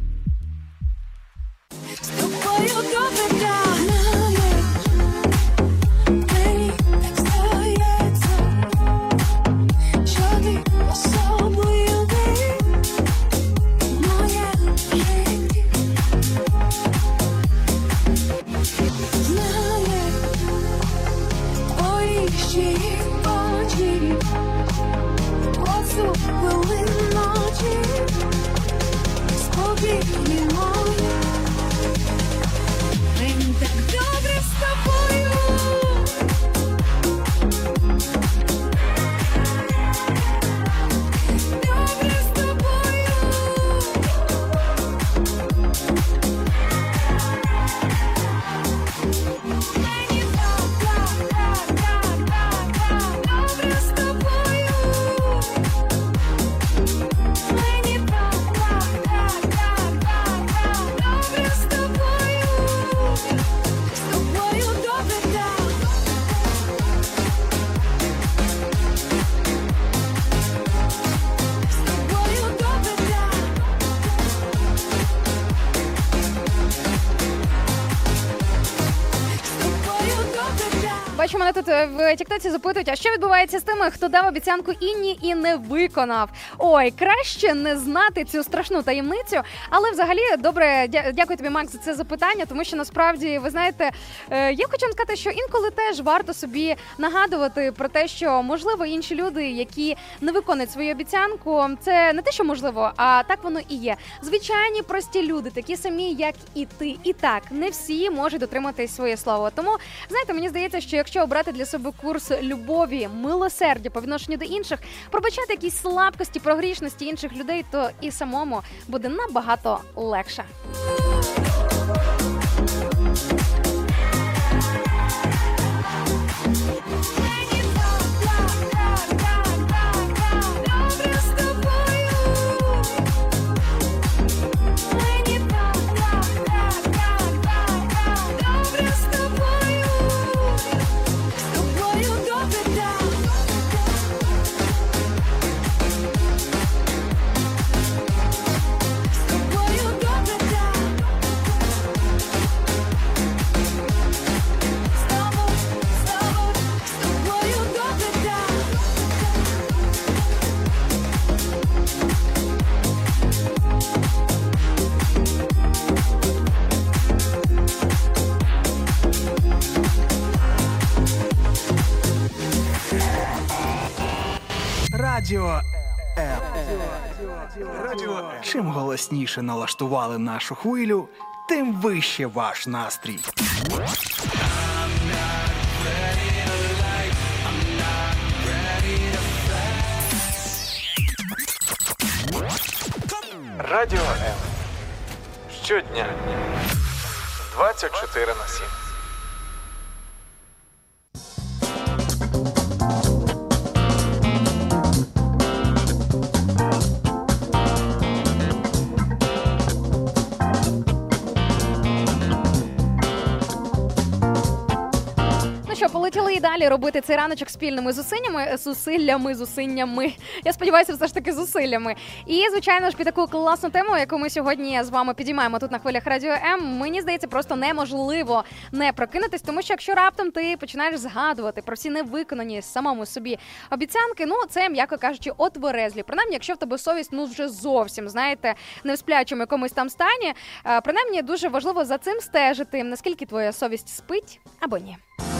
Бачу, мене тут в Тіктоці запитують, а що відбувається з тими, хто дав обіцянку Інні і не виконав? Ой, краще не знати цю страшну таємницю. Але взагалі, добре, дякую тобі, Макс, за це запитання, тому що насправді, ви знаєте, я хочу вам сказати, що інколи теж варто собі нагадувати про те, що, можливо, інші люди, які не виконують свою обіцянку, це не те, що можливо, а так воно і є. Звичайні прості люди, такі самі, як і ти. І так, не всі можуть дотриматись своє слово. Тому, знаєте, мені здається, що якщо обрати для себе курс любові, милосердя по відношенню до інших, пробачати якісь слабкості, прогрішності інших людей, то і самому буде набагато легше. Радіо М. Чим голосніше налаштували нашу хвилю, тим вище ваш настрій. Радіо М. Щодня. 24/7. полетіли і далі робити цей раночок спільними зусиллями. Я сподіваюся, все ж таки зусиллями. І, звичайно ж, під таку класну тему, яку ми сьогодні з вами підіймаємо тут на хвилях Радіо М, мені здається, просто неможливо не прокинутись, тому що якщо раптом ти починаєш згадувати про всі невиконані самому собі обіцянки, це, м'яко кажучи, отверезлі. Принаймні, якщо в тебе совість, вже зовсім, знаєте, не в сплячому якомусь там стані, принаймні, дуже важливо за цим стежити, наскільки твоя совість спить або ні.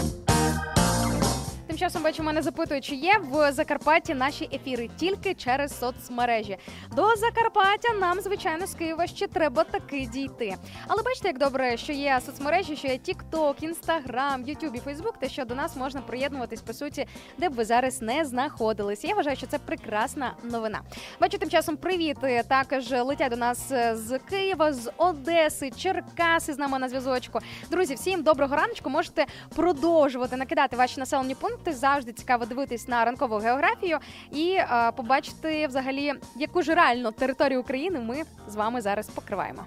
Тим часом, бачу, мене запитують, чи є в Закарпатті наші ефіри тільки через соцмережі. До Закарпаття нам, звичайно, з Києва ще треба таки дійти. Але бачите, як добре, що є соцмережі, що є TikTok, Instagram, YouTube і Facebook, те, що до нас можна приєднуватись, по суті, де б ви зараз не знаходились. Я вважаю, що це прекрасна новина. Бачу, тим часом привіт. Також летять до нас з Києва, з Одеси, Черкаси з нами на зв'язочку. Друзі, всім доброго раночку. Можете продовжувати накидати ваші населені пункти. Завжди цікаво дивитись на ранкову географію і побачити взагалі, яку ж реальну територію України ми з вами зараз покриваємо.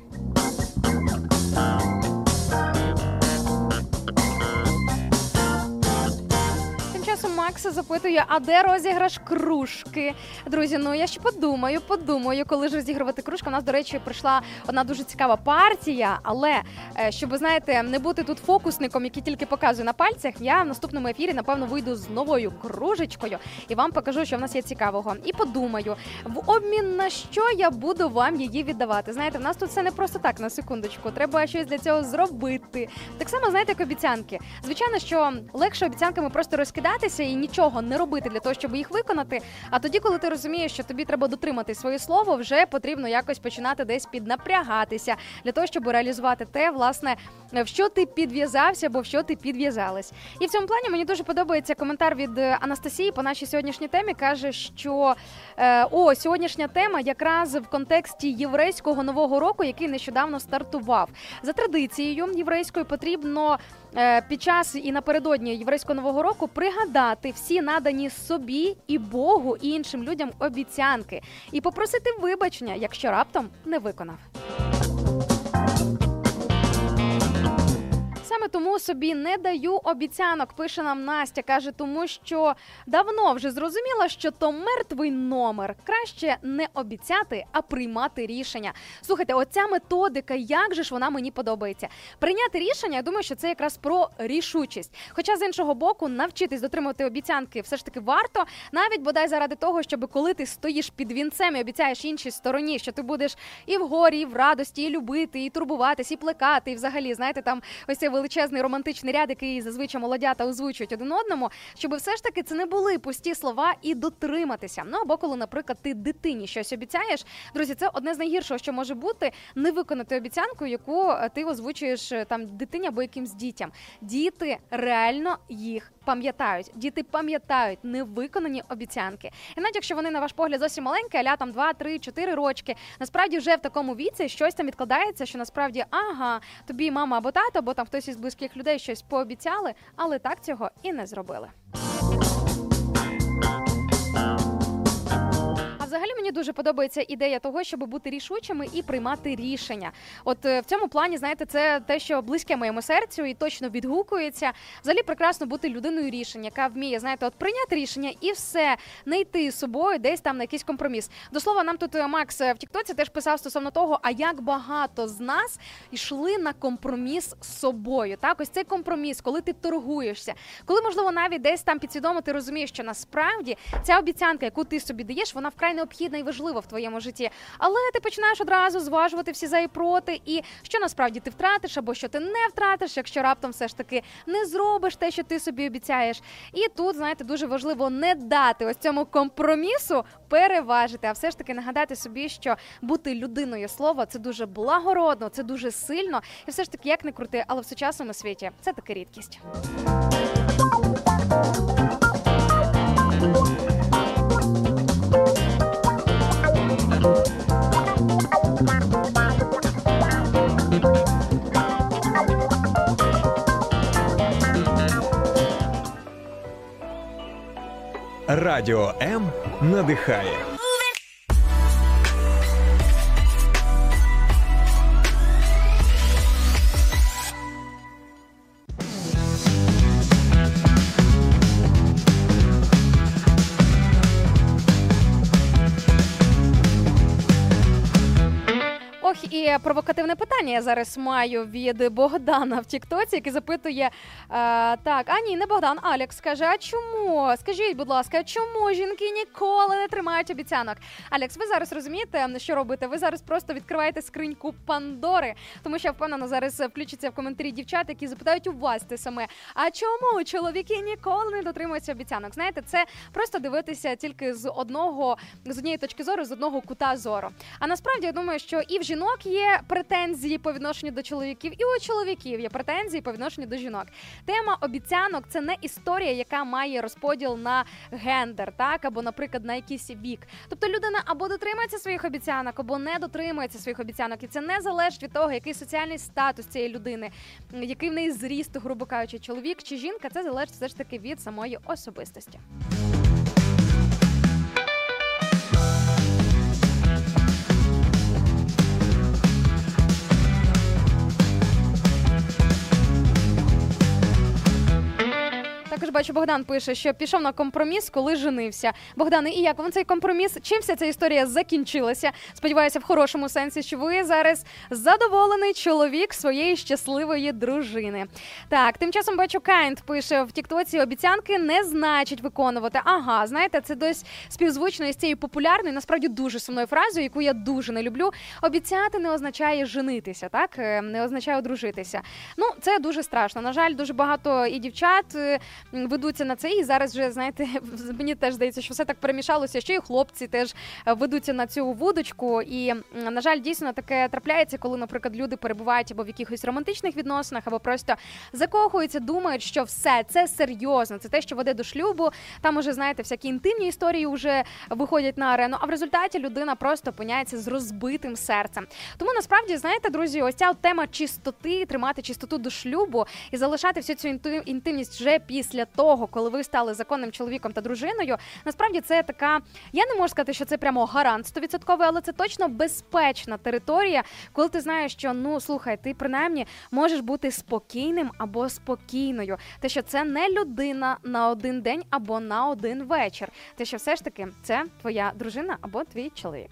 Макс запитує, а де розіграш кружки? Друзі, я ще подумаю, коли ж розігрувати кружку. У нас, до речі, прийшла одна дуже цікава партія, але, щоб, знаєте, не бути тут фокусником, який тільки показує на пальцях, я в наступному ефірі, напевно, вийду з новою кружечкою і вам покажу, що в нас є цікавого. І подумаю, в обмін на що я буду вам її віддавати. Знаєте, в нас тут все не просто так, на секундочку, треба щось для цього зробити. Так само, знаєте, як обіцянки. Звичайно, що легше обіцянками просто розкидатися і нічого не робити для того, щоб їх виконати, а тоді, коли ти розумієш, що тобі треба дотримати своє слово, вже потрібно якось починати десь піднапрягатися для того, щоб реалізувати те, власне, в що ти підв'язався або в що ти підв'язалась. І в цьому плані мені дуже подобається коментар від Анастасії по нашій сьогоднішній темі. Каже, що сьогоднішня тема якраз в контексті єврейського Нового року, який нещодавно стартував. За традицією єврейською потрібно під час і напередодні єврейського Нового року пригадати всі надані собі і Богу, і іншим людям обіцянки і попросити вибачення, якщо раптом не виконав. Саме тому собі не даю обіцянок, пише нам Настя. Каже, тому що давно вже зрозуміла, що то мертвий номер. Краще не обіцяти, а приймати рішення. Слухайте, оця методика, як же ж вона мені подобається. Прийняти рішення, я думаю, що це якраз про рішучість. Хоча, з іншого боку, навчитись дотримувати обіцянки все ж таки варто, навіть бодай заради того, щоб коли ти стоїш під вінцем і обіцяєш іншій стороні, що ти будеш і в горі, і в радості, і любити, і турбуватись, і плекати, і взагалі, знаєте, там ось цей величезний романтичний ряд, який зазвичай молодята озвучують один одному, щоб все ж таки це не були пусті слова і дотриматися. Або коли, наприклад, ти дитині щось обіцяєш. Друзі, це одне з найгіршого, що може бути, не виконати обіцянку, яку ти озвучуєш там дитині або якимсь дітям. Діти реально їх пам'ятають. Діти пам'ятають невиконані обіцянки. І навіть якщо вони, на ваш погляд, зовсім маленькі, аля там 2, 3, 4 рочки, насправді вже в такому віці щось там відкладається, що насправді, тобі мама або тато, або там хтось із близьких людей щось пообіцяли, але так цього і не зробили. Взагалі мені дуже подобається ідея того, щоб бути рішучими і приймати рішення. От в цьому плані, знаєте, це те, що близьке моєму серцю і точно відгукується. Взагалі прекрасно бути людиною рішення, яка вміє, знаєте, от прийняти рішення і все, не йти з собою десь там на якийсь компроміс. До слова, нам тут Макс в Тіктоці теж писав стосовно того, а як багато з нас йшли на компроміс з собою. Так, ось цей компроміс, коли ти торгуєшся, коли, можливо, навіть десь там підсвідомо ти розумієш, що насправді ця обіцянка, яку ти собі даєш, вона вкрай необхідна і важлива в твоєму житті. Але ти починаєш одразу зважувати всі за і проти, і що насправді ти втратиш, або що ти не втратиш, якщо раптом все ж таки не зробиш те, що ти собі обіцяєш. І тут, знаєте, дуже важливо не дати ось цьому компромісу переважити, а все ж таки нагадати собі, що бути людиною слова – це дуже благородно, це дуже сильно, і все ж таки, як не крути, але в сучасному світі це таки рідкість. Радіо М надихає. таке провокативне питання я зараз маю від Богдана в Тіктоці, який запитує, ні, не Богдан, Алекс каже, а чому? Скажіть, будь ласка, чому жінки ніколи не тримають обіцянок? Алекс, ви зараз розумієте, що робите? Ви зараз просто відкриваєте скриньку Пандори, тому що я впевнена, зараз включаться в коментарі дівчат, які запитають у вас те саме, а чому чоловіки ніколи не дотримуються обіцянок? Знаєте, це просто дивитися тільки з однієї точки зору, з одного кута зору. А насправді, я думаю, що і в жінок є претензії по відношенню до чоловіків, і у чоловіків є претензії по відношенню до жінок. Тема обіцянок – це не історія, яка має розподіл на гендер, так, або, наприклад, на якийсь вік. Тобто людина або дотримується своїх обіцянок, або не дотримується своїх обіцянок. І це не залежить від того, який соціальний статус цієї людини, який в неї зріст, грубо кажучи, чоловік чи жінка, це залежить все ж таки від самої особистості. Також бачу, Богдан пише, що пішов на компроміс, коли женився. Богдане, і як вам цей компроміс? Чим вся ця історія закінчилася? Сподіваюся, в хорошому сенсі, що ви зараз задоволений чоловік своєї щасливої дружини. Так, тим часом бачу, Кайнд пише в Тіктоці, обіцянки не значить виконувати. Ага, знаєте, це десь співзвучно із цією популярною, насправді дуже сумною фразою, яку я дуже не люблю. Обіцяти не означає женитися, так? Не означає одружитися. Ну, це дуже страшно. На жаль, дуже багато і дівчат ведуться на це, і зараз вже, знаєте, мені теж здається, що все так перемішалося, що і хлопці теж ведуться на цю вудочку, і, на жаль, дійсно таке трапляється, коли, наприклад, люди перебувають або в якихось романтичних відносинах, або просто закохуються, думають, що все, це серйозно, це те, що веде до шлюбу, там уже, знаєте, всякі інтимні історії вже виходять на арену, а в результаті людина просто опиняється з розбитим серцем. Тому, насправді, знаєте, друзі, ось ця тема чистоти, тримати чистоту до шлюбу і залишати всю цю інтимність вже після того, коли ви стали законним чоловіком та дружиною, насправді це така, я не можу сказати, що це прямо гарант 100%, але це точно безпечна територія, коли ти знаєш, що, ну, слухай, ти принаймні можеш бути спокійним або спокійною. Те, що це не людина на один день або на один вечір. Те, що все ж таки це твоя дружина або твій чоловік.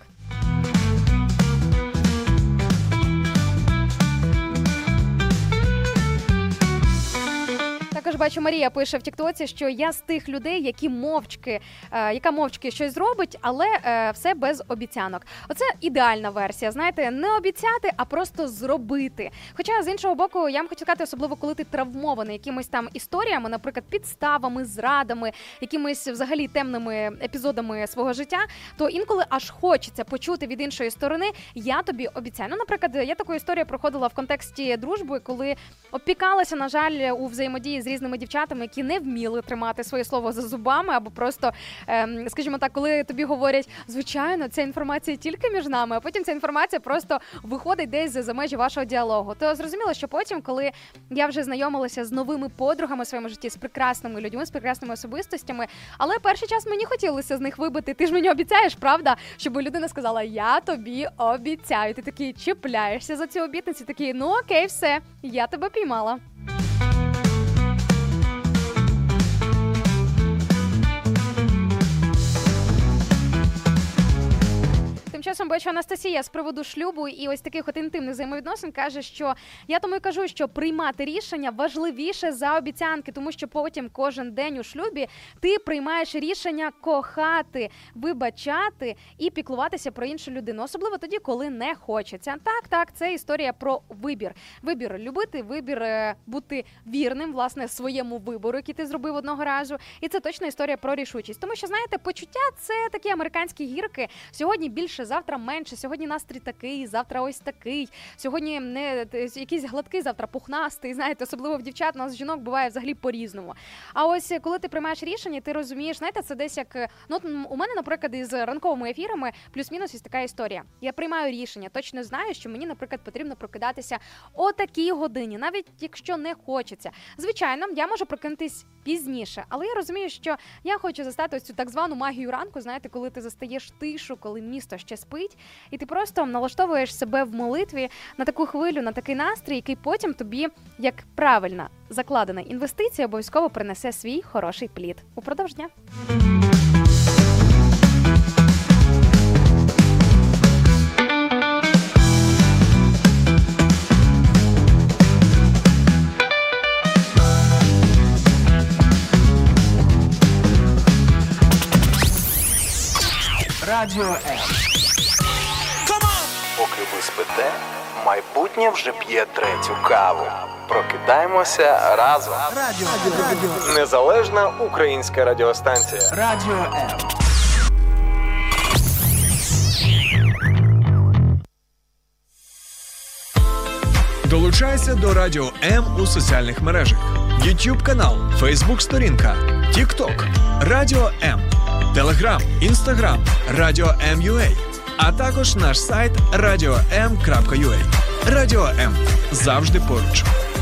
Також бачу, Марія пише в Тіктоці, що я з тих людей, яка мовчки щось зробить, але все без обіцянок. Оце ідеальна версія, знаєте, не обіцяти, а просто зробити. Хоча, з іншого боку, я вам хочу сказати, особливо, коли ти травмований якимись там історіями, наприклад, підставами, зрадами, якимись взагалі темними епізодами свого життя, то інколи аж хочеться почути від іншої сторони, я тобі обіцяю. Ну, наприклад, я таку історію проходила в контексті дружби, коли опікалася, на жаль, у взаємодії з різними дівчатами, які не вміли тримати своє слово за зубами, або просто, скажімо так, коли тобі говорять, звичайно, ця інформація тільки між нами, а потім ця інформація просто виходить десь за межі вашого діалогу. То зрозуміло, що потім, коли я вже знайомилася з новими подругами в своєму житті, з прекрасними людьми, з прекрасними особистостями, але перший час мені хотілося з них вибити, ти ж мені обіцяєш, правда? Щоб людина сказала, я тобі обіцяю. Ти такий чіпляєшся за цю обітницю, такий, ну окей, все, я тебе піймала. Тим часом бачу, Анастасія з приводу шлюбу і ось таких от інтимних взаємовідносин каже, що я тому і кажу, що приймати рішення важливіше за обіцянки, тому що потім кожен день у шлюбі ти приймаєш рішення кохати, вибачати і піклуватися про іншу людину, особливо тоді, коли не хочеться. Так, це історія про вибір. Вибір любити, вибір бути вірним, власне, своєму вибору, який ти зробив одного разу. І це точно історія про рішучість. Тому що, знаєте, почуття – це такі американські гірки. Сьогодні більше, завтра менше, сьогодні настрій такий, завтра ось такий, сьогодні не якийсь гладкий, завтра пухнастий, знаєте, особливо в дівчат, у нас жінок буває взагалі по-різному. А ось коли ти приймаєш рішення, ти розумієш, знаєте, це десь як, ну, у мене, наприклад, із ранковими ефірами плюс-мінус ось така історія. Я приймаю рішення, точно знаю, що мені, наприклад, потрібно прокидатися о такій годині, навіть якщо не хочеться. Звичайно, я можу прокинутись пізніше, але я розумію, що я хочу застати ось цю так звану магію ранку, знаєте, коли ти застаєш тишу, коли місто ще спить, і ти просто налаштовуєш себе в молитві на таку хвилю, на такий настрій, який потім тобі, як правильна закладена інвестиція, обов'язково принесе свій хороший плід. Упродовж дня. Радіо М. Поки ви спите, майбутнє вже п'є третю каву. Прокидаємося разом. Радіо. Незалежна українська радіостанція. Радіо М. Долучайся до Радіо М у соціальних мережах: YouTube канал, Facebook сторінка, TikTok, Радіо М, Telegram, Instagram, Радіо М.UA, а також наш сайт radio.m.ua. Радіо М завжди поруч.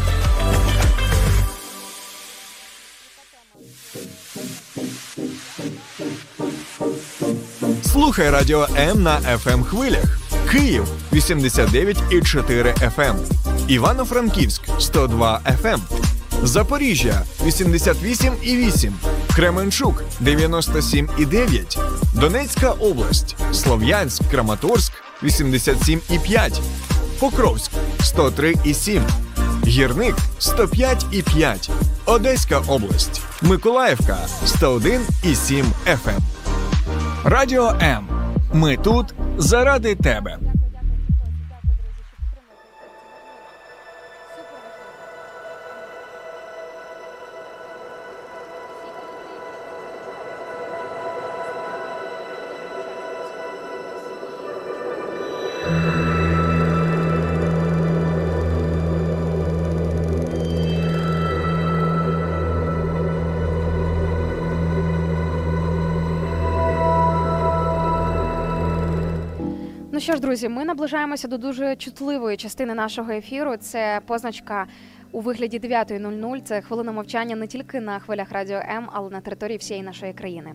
Слухай Радіо М на FM хвилях. Київ 89,4 FM. Івано-Франківськ 102 FM. Запоріжжя 88,8. Кременчук 97,9. Донецька область. Слов'янськ, Краматорськ 87,5. Покровськ 103,7. Гірник 105,5. Одеська область. Миколаївка 101,7 FM. Радіо М. Ми тут заради тебе. Ну що ж, друзі, ми наближаємося до дуже чутливої частини нашого ефіру. Це позначка у вигляді 9:00. Це хвилина мовчання не тільки на хвилях Радіо М, але на території всієї нашої країни.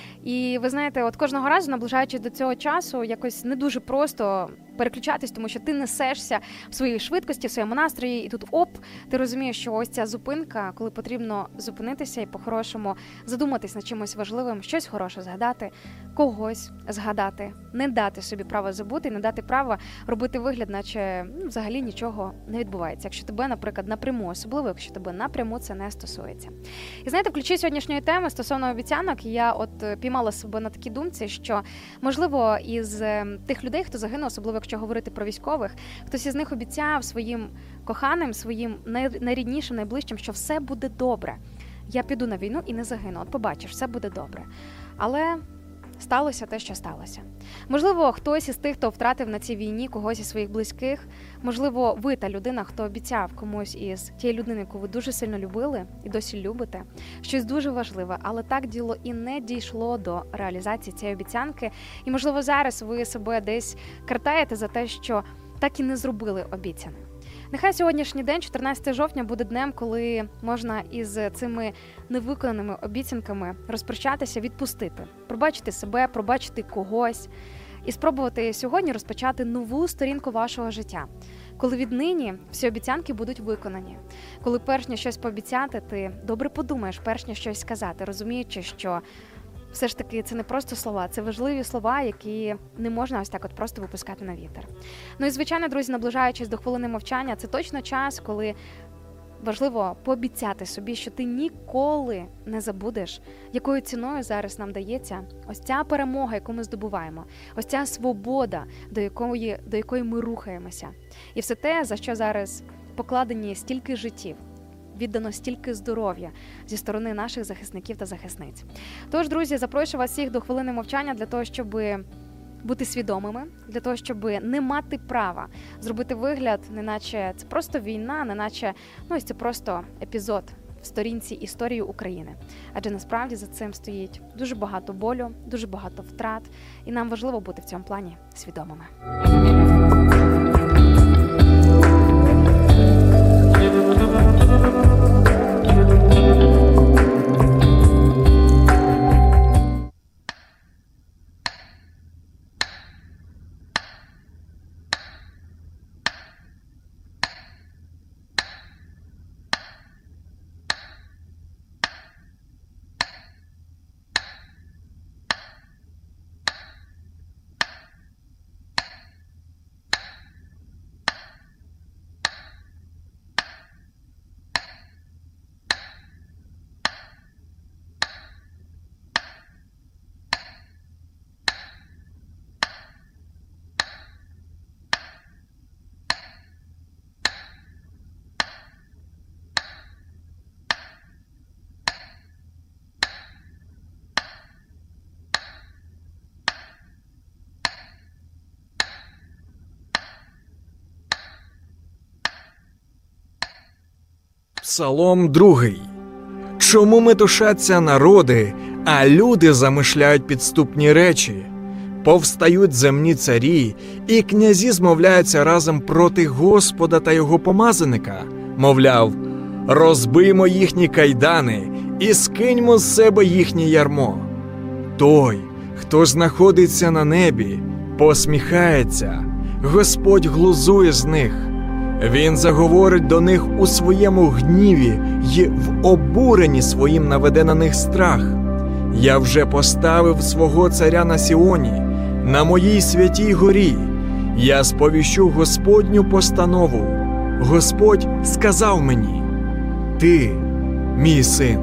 І ви знаєте, от кожного разу, наближаючись до цього часу, якось не дуже просто переключатись, тому що ти несешся в своїй швидкості, в своєму настрої, і тут ти розумієш, що ось ця зупинка, коли потрібно зупинитися і по-хорошому задуматись над чимось важливим, щось хороше згадати, когось згадати, не дати собі право забути, не дати права робити вигляд, наче взагалі нічого не відбувається. Якщо тебе, наприклад, напряму, особливо, якщо тебе напряму це не стосується. І знаєте, в ключі сьогоднішньої теми стосовно обіцянок, я піймала себе на такій думці, що, можливо, із тих людей, хто загинув, особливо якщо говорити про військових, хтось із них обіцяв своїм коханим, своїм найріднішим, найближчим, що все буде добре. Я піду на війну і не загину. От побачиш, все буде добре. Але сталося те, що сталося. Можливо, хтось із тих, хто втратив на цій війні когось із своїх близьких, можливо, ви та людина, хто обіцяв комусь із тієї людини, яку ви дуже сильно любили і досі любите, щось дуже важливе, але так діло і не дійшло до реалізації цієї обіцянки. І, можливо, зараз ви себе десь картаєте за те, що так і не зробили обіцяне. Нехай сьогоднішній день, 14 жовтня, буде днем, коли можна із цими невиконаними обіцянками розпрощатися, відпустити, пробачити себе, пробачити когось і спробувати сьогодні розпочати нову сторінку вашого життя. Коли віднині всі обіцянки будуть виконані. Коли перш ніж щось пообіцяти, ти добре подумаєш, перш ніж щось сказати, розуміючи, що все ж таки це не просто слова, це важливі слова, які не можна ось так от просто випускати на вітер. Ну і, звичайно, друзі, наближаючись до хвилини мовчання, це точно час, коли важливо пообіцяти собі, що ти ніколи не забудеш, якою ціною зараз нам дається ось ця перемога, яку ми здобуваємо, ось ця свобода, до якої ми рухаємося. І все те, за що зараз покладені стільки життів, віддано стільки здоров'я зі сторони наших захисників та захисниць. Тож, друзі, запрошую вас всіх до хвилини мовчання для того, щоб бути свідомими, для того, щоб не мати права зробити вигляд, неначе це просто війна, неначе ось це просто епізод в сторінці історії України. Адже насправді за цим стоїть дуже багато болю, дуже багато втрат, і нам важливо бути в цьому плані свідомими. Псалом 2. Чому метушаться народи, а люди замишляють підступні речі? Повстають земні царі, і князі змовляються разом проти Господа та його помазаника. Мовляв, розбиймо їхні кайдани і скиньмо з себе їхнє ярмо. Той, хто знаходиться на небі, посміхається, Господь глузує з них. Він заговорить до них у своєму гніві й в обуренні своїм наведе на них страх. Я вже поставив свого царя на Сіоні, на моїй святій горі. Я сповіщу Господню постанову. Господь сказав мені: ти, мій син,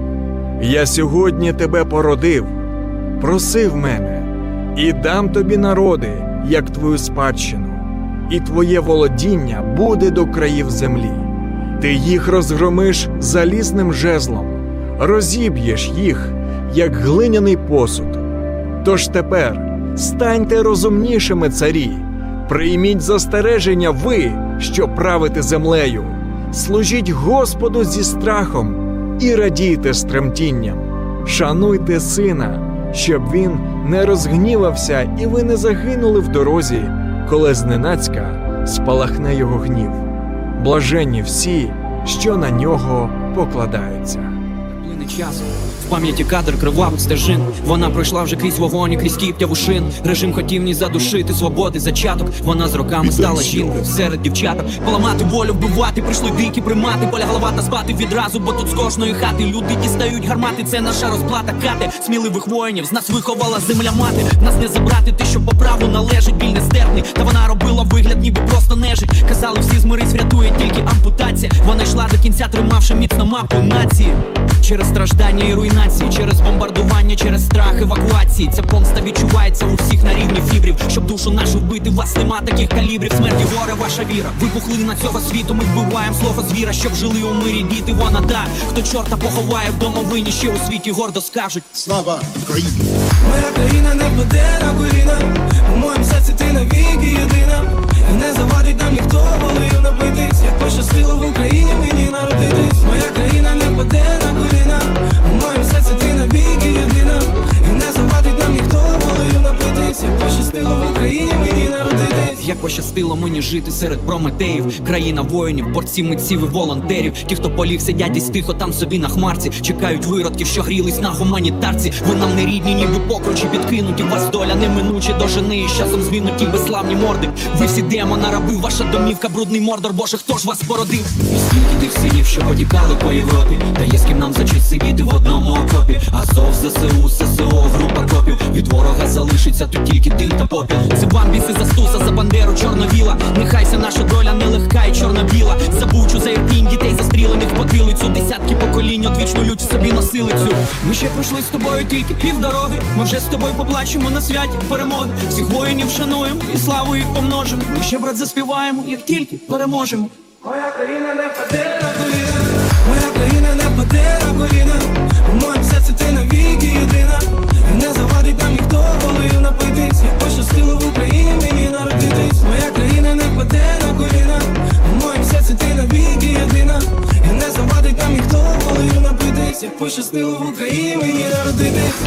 я сьогодні тебе породив. Проси в мене, і дам тобі народи, як твою спадщину, і твоє володіння буде до країв землі. Ти їх розгромиш залізним жезлом, розіб'єш їх, як глиняний посуд. Тож тепер станьте розумнішими, царі, прийміть застереження ви, що правите землею, служіть Господу зі страхом і радійте з тремтінням. Шануйте сина, щоб він не розгнівався і ви не загинули в дорозі, коли зненацька спалахне його гнів. Блаженні всі, що на нього покладаються. Плине час. В пам'яті кадр кривавих стежин. Вона пройшла вже крізь вогонь і крізь кіптяву шин. Режим хотів ні задушити свободи зачаток. Вона з роками стала жінкою серед дівчаток. Поламати волю, вбивати, прийшли дикі примати. Поля голова та спати відразу, бо тут з кожної хати люди дістають гармати. Це наша розплата кати. Сміливих воїнів з нас виховала земля мати. Нас не забрати те, що по праву належить. Біль нестерпний, та вона робила вигляд, ніби просто нежить. Казали всі, змирись, врятує тільки ампутація. Вона йшла до кінця, тримавши міцно мапу нації. Через страждання і руйнації, через бомбардування, через страх евакуації. Ця помста відчувається у всіх на рівні фібрів. Щоб душу нашу вбити, вас нема таких калібрів. Смерті горе ваша віра. Ви на цього світу, ми вбиваємо слово звіра. Щоб жили у мирі діти, вона та, хто чорта поховає в домовині, ще у світі гордо скажуть: слава Україні! Моя країна не впаде на коліна, у моєму серці ти навіки єдина. І не завадить нам ніхто волею напитись, як пощастило в Україні мені народитись. Моя країна не впаде на коліна, у моєму серці ти навіки єдина. І не завадить нам ніхто волею напитись, як пощастило в Україні мені народитись. Як пощастило мені жити серед прометеїв. Країна воїнів, борців, митців і волонтерів. Ті, хто полів, сидять із тихо там собі на хмарці. Чекають виродків, що грілись на гуманітарці. Ви нам не рідні, ніби покручі підкинуті. Вас доля неминуче дожени, і з часом звінуті безславні морди. Ви всі демона раби, ваша домівка брудний мордор. Боже, хто ж вас породив? І скільки тих синів, що потікали по Європі. Та є з ким нам за честь сидіти в одному окопі. Азов, ЗСУ, ССО, група копів. Від ворога залишиться тут тільки дим та попіл. Це вам біси за Стуса, за Бандеру, чорновіла. Нехайся наша доля нелегка і чорно-біла. За Бучу, за Ірпінь, дітей застрілених в потилицю. Десятки поколінь одвічну лють в собі носили цю. Ми ще пройшли з тобою тільки півдороги. Ми вже з тобою поплачемо на святі перемоги. Всіх воїнів шануємо і славу їх помножимо. Ми ще, брат, заспіваємо, як тільки переможемо. Моя країна не впаде на коліна, моя країна не впаде на коліна. У моєму серці ти навіки єдина. І не завадить нам ніхто волею напитись, як пощастило в Україні мені народитись. Моя країна не впаде на коліна, у моєму серці ти навіки єдина. І не завадить нам ніхто волею напитись, як пощастило в Україні мені народитись.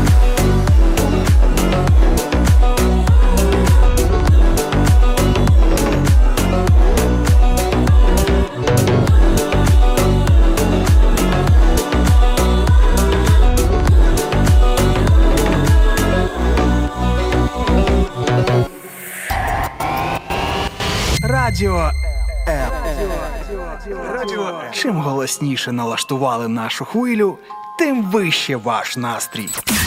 Радіо М. Чим голосніше налаштували нашу хвилю, тим вище ваш настрій.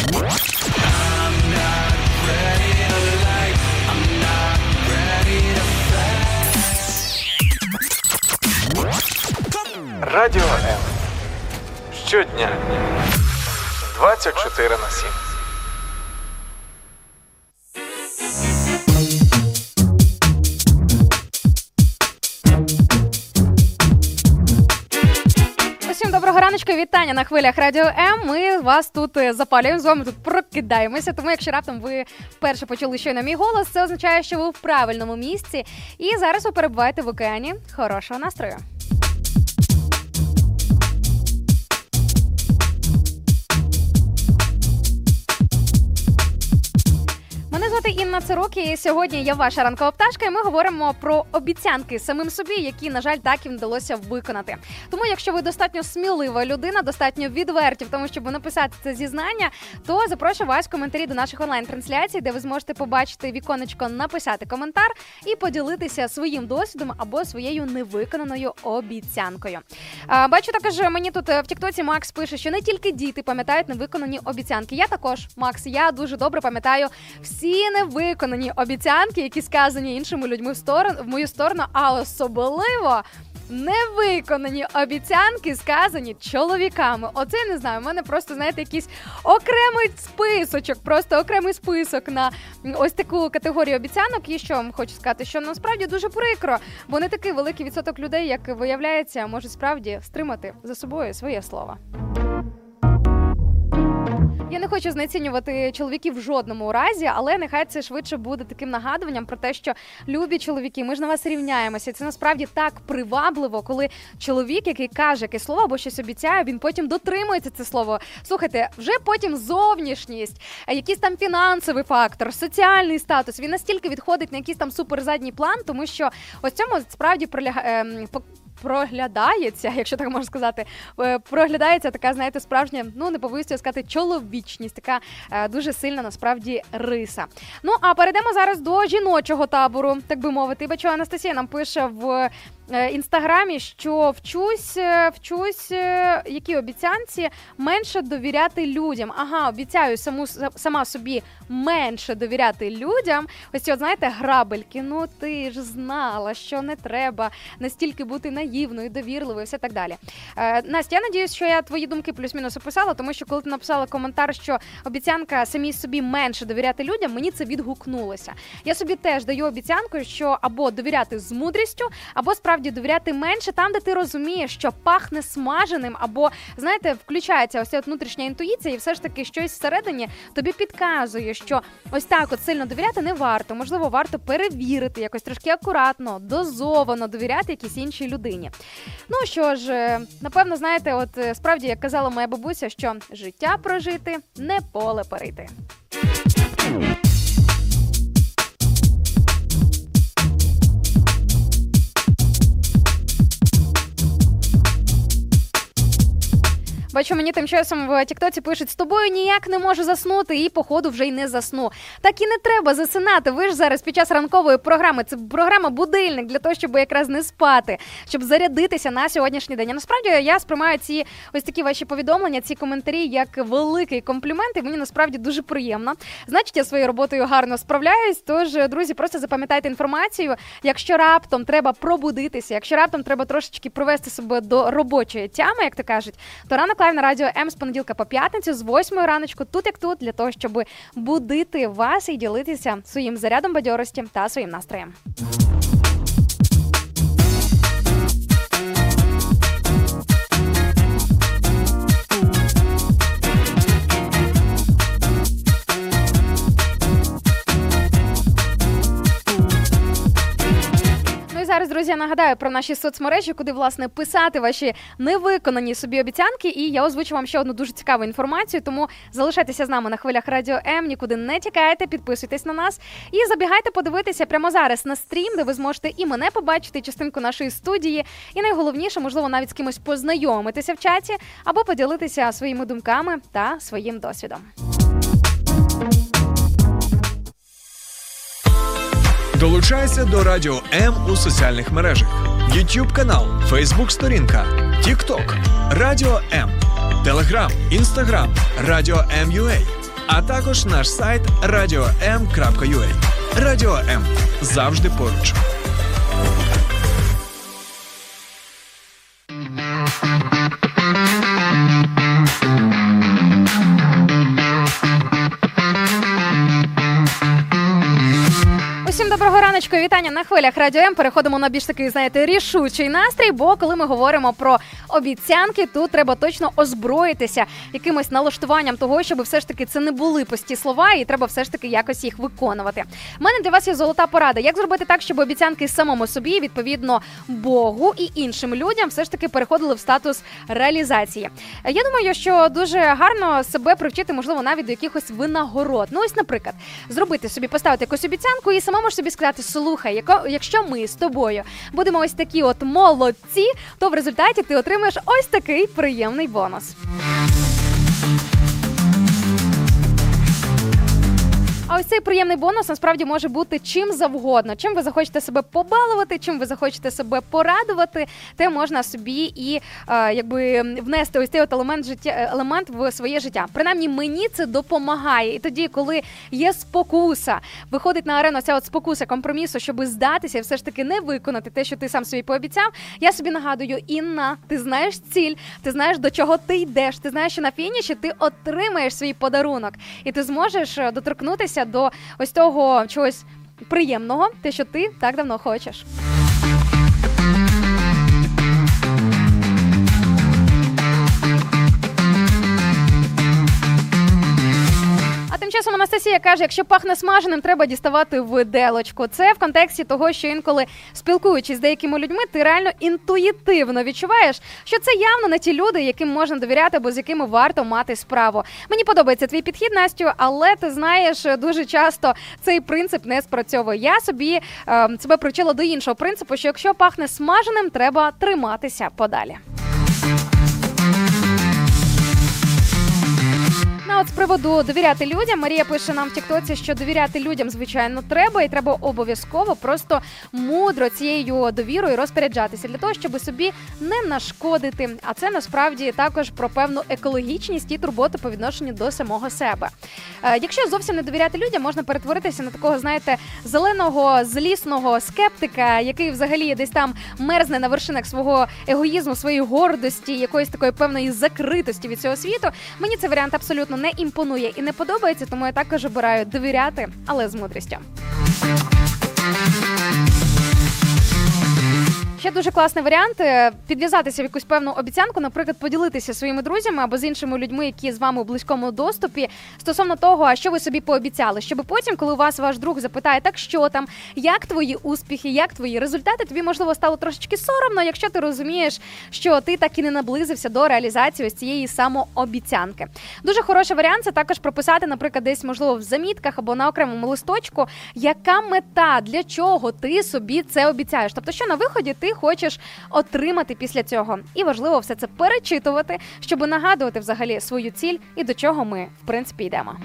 Радіо М. Щодня 24/7. Усім доброго раночку, вітання на хвилях Радіо М. Ми вас тут запалюємо, з вами тут прокидаємося. Тому якщо раптом ви вперше почули щойно мій голос, це означає, що ви в правильному місці. І зараз ви перебуваєте в океані хорошого настрою. звати Інна Цирук, і сьогодні я ваша ранкова пташка, і ми говоримо про обіцянки самим собі, які, на жаль, так і не вдалося виконати. Тому, якщо ви достатньо смілива людина, достатньо відверті в тому, щоб написати це зізнання, то запрошую вас в коментарі до наших онлайн-трансляцій, де ви зможете побачити віконечко «Написати коментар» і поділитися своїм досвідом або своєю невиконаною обіцянкою. Бачу також, мені тут в тіктоці Макс пише, що не тільки діти пам'ятають невиконані обіцянки. Я також, Макс, я дуже добре пам'ятаю всі невиконані обіцянки, які сказані іншими людьми в мою сторону, а особливо невиконані обіцянки, сказані чоловіками. Оце, не знаю, в мене просто, знаєте, якийсь окремий списочок, просто окремий список на ось таку категорію обіцянок. І що вам хочу сказати, що насправді дуже прикро, бо не такий великий відсоток людей, як виявляється, можуть справді стримати за собою своє слово. Я не хочу знецінювати чоловіків в жодному разі, але нехай це швидше буде таким нагадуванням про те, що любі чоловіки, ми ж на вас рівняємося. Це насправді так привабливо, коли чоловік, який каже якесь слово або щось обіцяє, він потім дотримується це слово. Слухайте, вже потім зовнішність, якийсь там фінансовий фактор, соціальний статус, він настільки відходить на якийсь там суперзадній план, тому що ось цьому справді проглядається, якщо так можна сказати, проглядається така, знаєте, справжня, не побоюся сказати, чоловічність, така дуже сильна, насправді, риса. Ну, а перейдемо зараз до жіночого табору, так би мовити. Бачу, Анастасія нам пише в Інстаграмі, що вчусь, які обіцянці менше довіряти людям. Ага, обіцяю сама собі менше довіряти людям. Ось ці, знаєте, грабельки. Ну, ти ж знала, що не треба настільки бути наївною, довірливою і все так далі. Настя, я надіюсь, що я твої думки плюс-мінус описала, тому що коли ти написала коментар, що обіцянка самій собі менше довіряти людям, мені це відгукнулося. Я собі теж даю обіцянку, що або довіряти з мудрістю, або справді довіряти менше там, де ти розумієш, що пахне смаженим, або, знаєте, включається ось ця внутрішня інтуїція, і все ж таки щось всередині тобі підказує, що ось так от сильно довіряти не варто. Можливо, варто перевірити, якось трошки акуратно, дозовано довіряти якійсь іншій людині. Ну що ж, напевно, знаєте, от справді, як казала моя бабуся, що життя прожити, не поле перейти. Бачу, мені тим часом в тіктоці пишуть, з тобою ніяк не можу заснути і, походу, вже й не засну. Так і не треба засинати. Ви ж зараз під час ранкової програми. Це програма «Будильник» для того, щоб якраз не спати, щоб зарядитися на сьогоднішній день. А насправді я сприймаю ці ось такі ваші повідомлення, ці коментарі як великий комплімент, і мені насправді дуже приємно. Значить, я своєю роботою гарно справляюсь. Тож, друзі, просто запам'ятайте інформацію. Якщо раптом треба пробудитися, якщо раптом треба трошечки привести себе до робочої тями, як то кажуть, то ранок на Радіо М з понеділка по п'ятницю з 8 раночку, тут як тут, для того, щоб будити вас і ділитися своїм зарядом бадьорості та своїм настроєм. Зараз, друзі, я нагадаю про наші соцмережі, куди, власне, писати ваші невиконані собі обіцянки. І я озвучу вам ще одну дуже цікаву інформацію, тому залишайтеся з нами на хвилях Радіо М, нікуди не тікайте, підписуйтесь на нас. І забігайте подивитися прямо зараз на стрім, де ви зможете і мене побачити, і частинку нашої студії. І найголовніше, можливо, навіть з кимось познайомитися в чаті, або поділитися своїми думками та своїм досвідом. Долучайся до Радіо М у соціальних мережах. YouTube канал, Facebook сторінка, TikTok, Радіо М, Telegram, Instagram, Радіо М.UA, а також наш сайт radio.m.ua. Радіо М. Завжди поруч. Усім доброго ранку. Раночко, вітання на хвилях Радіо М. Переходимо на більш такий, знаєте, рішучий настрій, бо коли ми говоримо про обіцянки, тут треба точно озброїтися якимось налаштуванням того, щоб все ж таки це не були пусті слова, і треба все ж таки якось їх виконувати. У мене для вас є золота порада. Як зробити так, щоб обіцянки самому собі, відповідно Богу і іншим людям все ж таки переходили в статус реалізації? Я думаю, що дуже гарно себе привчити, можливо, навіть до якихось винагород. Ну ось, наприклад, зробити собі, поставити якусь обіцянку і самому ж собі сказати: слухай, якщо ми з тобою будемо ось такі от молодці, то в результаті ти отримаєш ось такий приємний бонус. А ось цей приємний бонус насправді може бути чим завгодно. Чим ви захочете себе побалувати, чим ви захочете себе порадувати, те можна собі і внести ось цей от елемент в своє життя. Принаймні мені це допомагає. І тоді, коли є спокуса, виходить на арену ця от спокуса компромісу, щоб здатися і все ж таки не виконати те, що ти сам собі пообіцяв, я собі нагадую: Інна, ти знаєш ціль, ти знаєш, до чого ти йдеш, ти знаєш, що на фініші ти отримаєш свій подарунок. І ти зможеш доторкнутися до ось того чогось приємного, те, що ти так давно хочеш. Тим часом Анастасія каже, якщо пахне смаженим, треба діставати виделочку. Це в контексті того, що інколи, спілкуючись з деякими людьми, ти реально інтуїтивно відчуваєш, що це явно не ті люди, яким можна довіряти або з якими варто мати справу. Мені подобається твій підхід, Настю, але ти знаєш, дуже часто цей принцип не спрацьовує. Я себе привчила до іншого принципу, що якщо пахне смаженим, треба триматися подалі. От з приводу довіряти людям, Марія пише нам в тіктоці, що довіряти людям, звичайно, треба, і треба обов'язково просто мудро цією довірою розпоряджатися для того, щоб собі не нашкодити. А це насправді також про певну екологічність і турботу по відношенню до самого себе. Якщо зовсім не довіряти людям, можна перетворитися на такого, знаєте, зеленого, злісного скептика, який взагалі десь там мерзне на вершинах свого егоїзму, своєї гордості, якоїсь такої певної закритості від цього світу. Мені цей варіант абсолютно не імпонує і не подобається, тому я також обираю довіряти, але з мудрістю. Ще дуже класний варіант – підв'язатися в якусь певну обіцянку, наприклад, поділитися своїми друзями або з іншими людьми, які з вами у близькому доступі, стосовно того, а що ви собі пообіцяли, щоб потім, коли у вас ваш друг запитає, так що там, як твої успіхи, як твої результати, тобі, можливо, стало трошечки соромно, якщо ти розумієш, що ти так і не наблизився до реалізації ось цієї самообіцянки. Дуже хороший варіант – це також прописати, наприклад, десь, можливо, в замітках або на окремому листочку, яка мета, для чого ти собі це обіцяєш. Тобто, що на виході ти хочеш отримати після цього. І важливо все це перечитувати, щоб нагадувати взагалі свою ціль і до чого ми, в принципі, йдемо.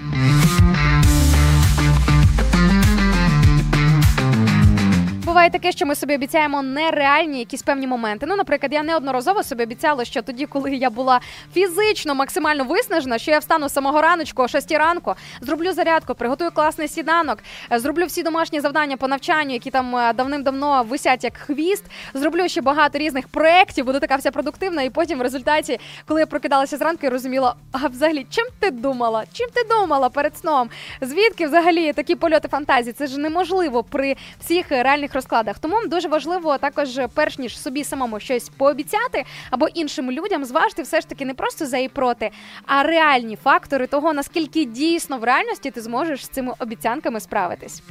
Буває таке, що ми собі обіцяємо нереальні якісь певні моменти. Ну, наприклад, я неодноразово собі обіцяла, що тоді, коли я була фізично максимально виснажена, що я встану з самого раночку о 6 ранку, зроблю зарядку, приготую класний сніданок, зроблю всі домашні завдання по навчанню, які там давним-давно висять як хвіст, зроблю ще багато різних проєктів, буду така вся продуктивна, і потім в результаті, коли я прокидалася зранку, я розуміла, а взагалі, чим ти думала? Чим ти думала перед сном? Звідки взагалі такі польоти фантазії? Це ж неможливо при всіх реальних розкладах. Тому дуже важливо також, перш ніж собі самому щось пообіцяти або іншим людям, зважити все ж таки не просто за і проти, а реальні фактори того, наскільки дійсно в реальності ти зможеш з цими обіцянками справитись.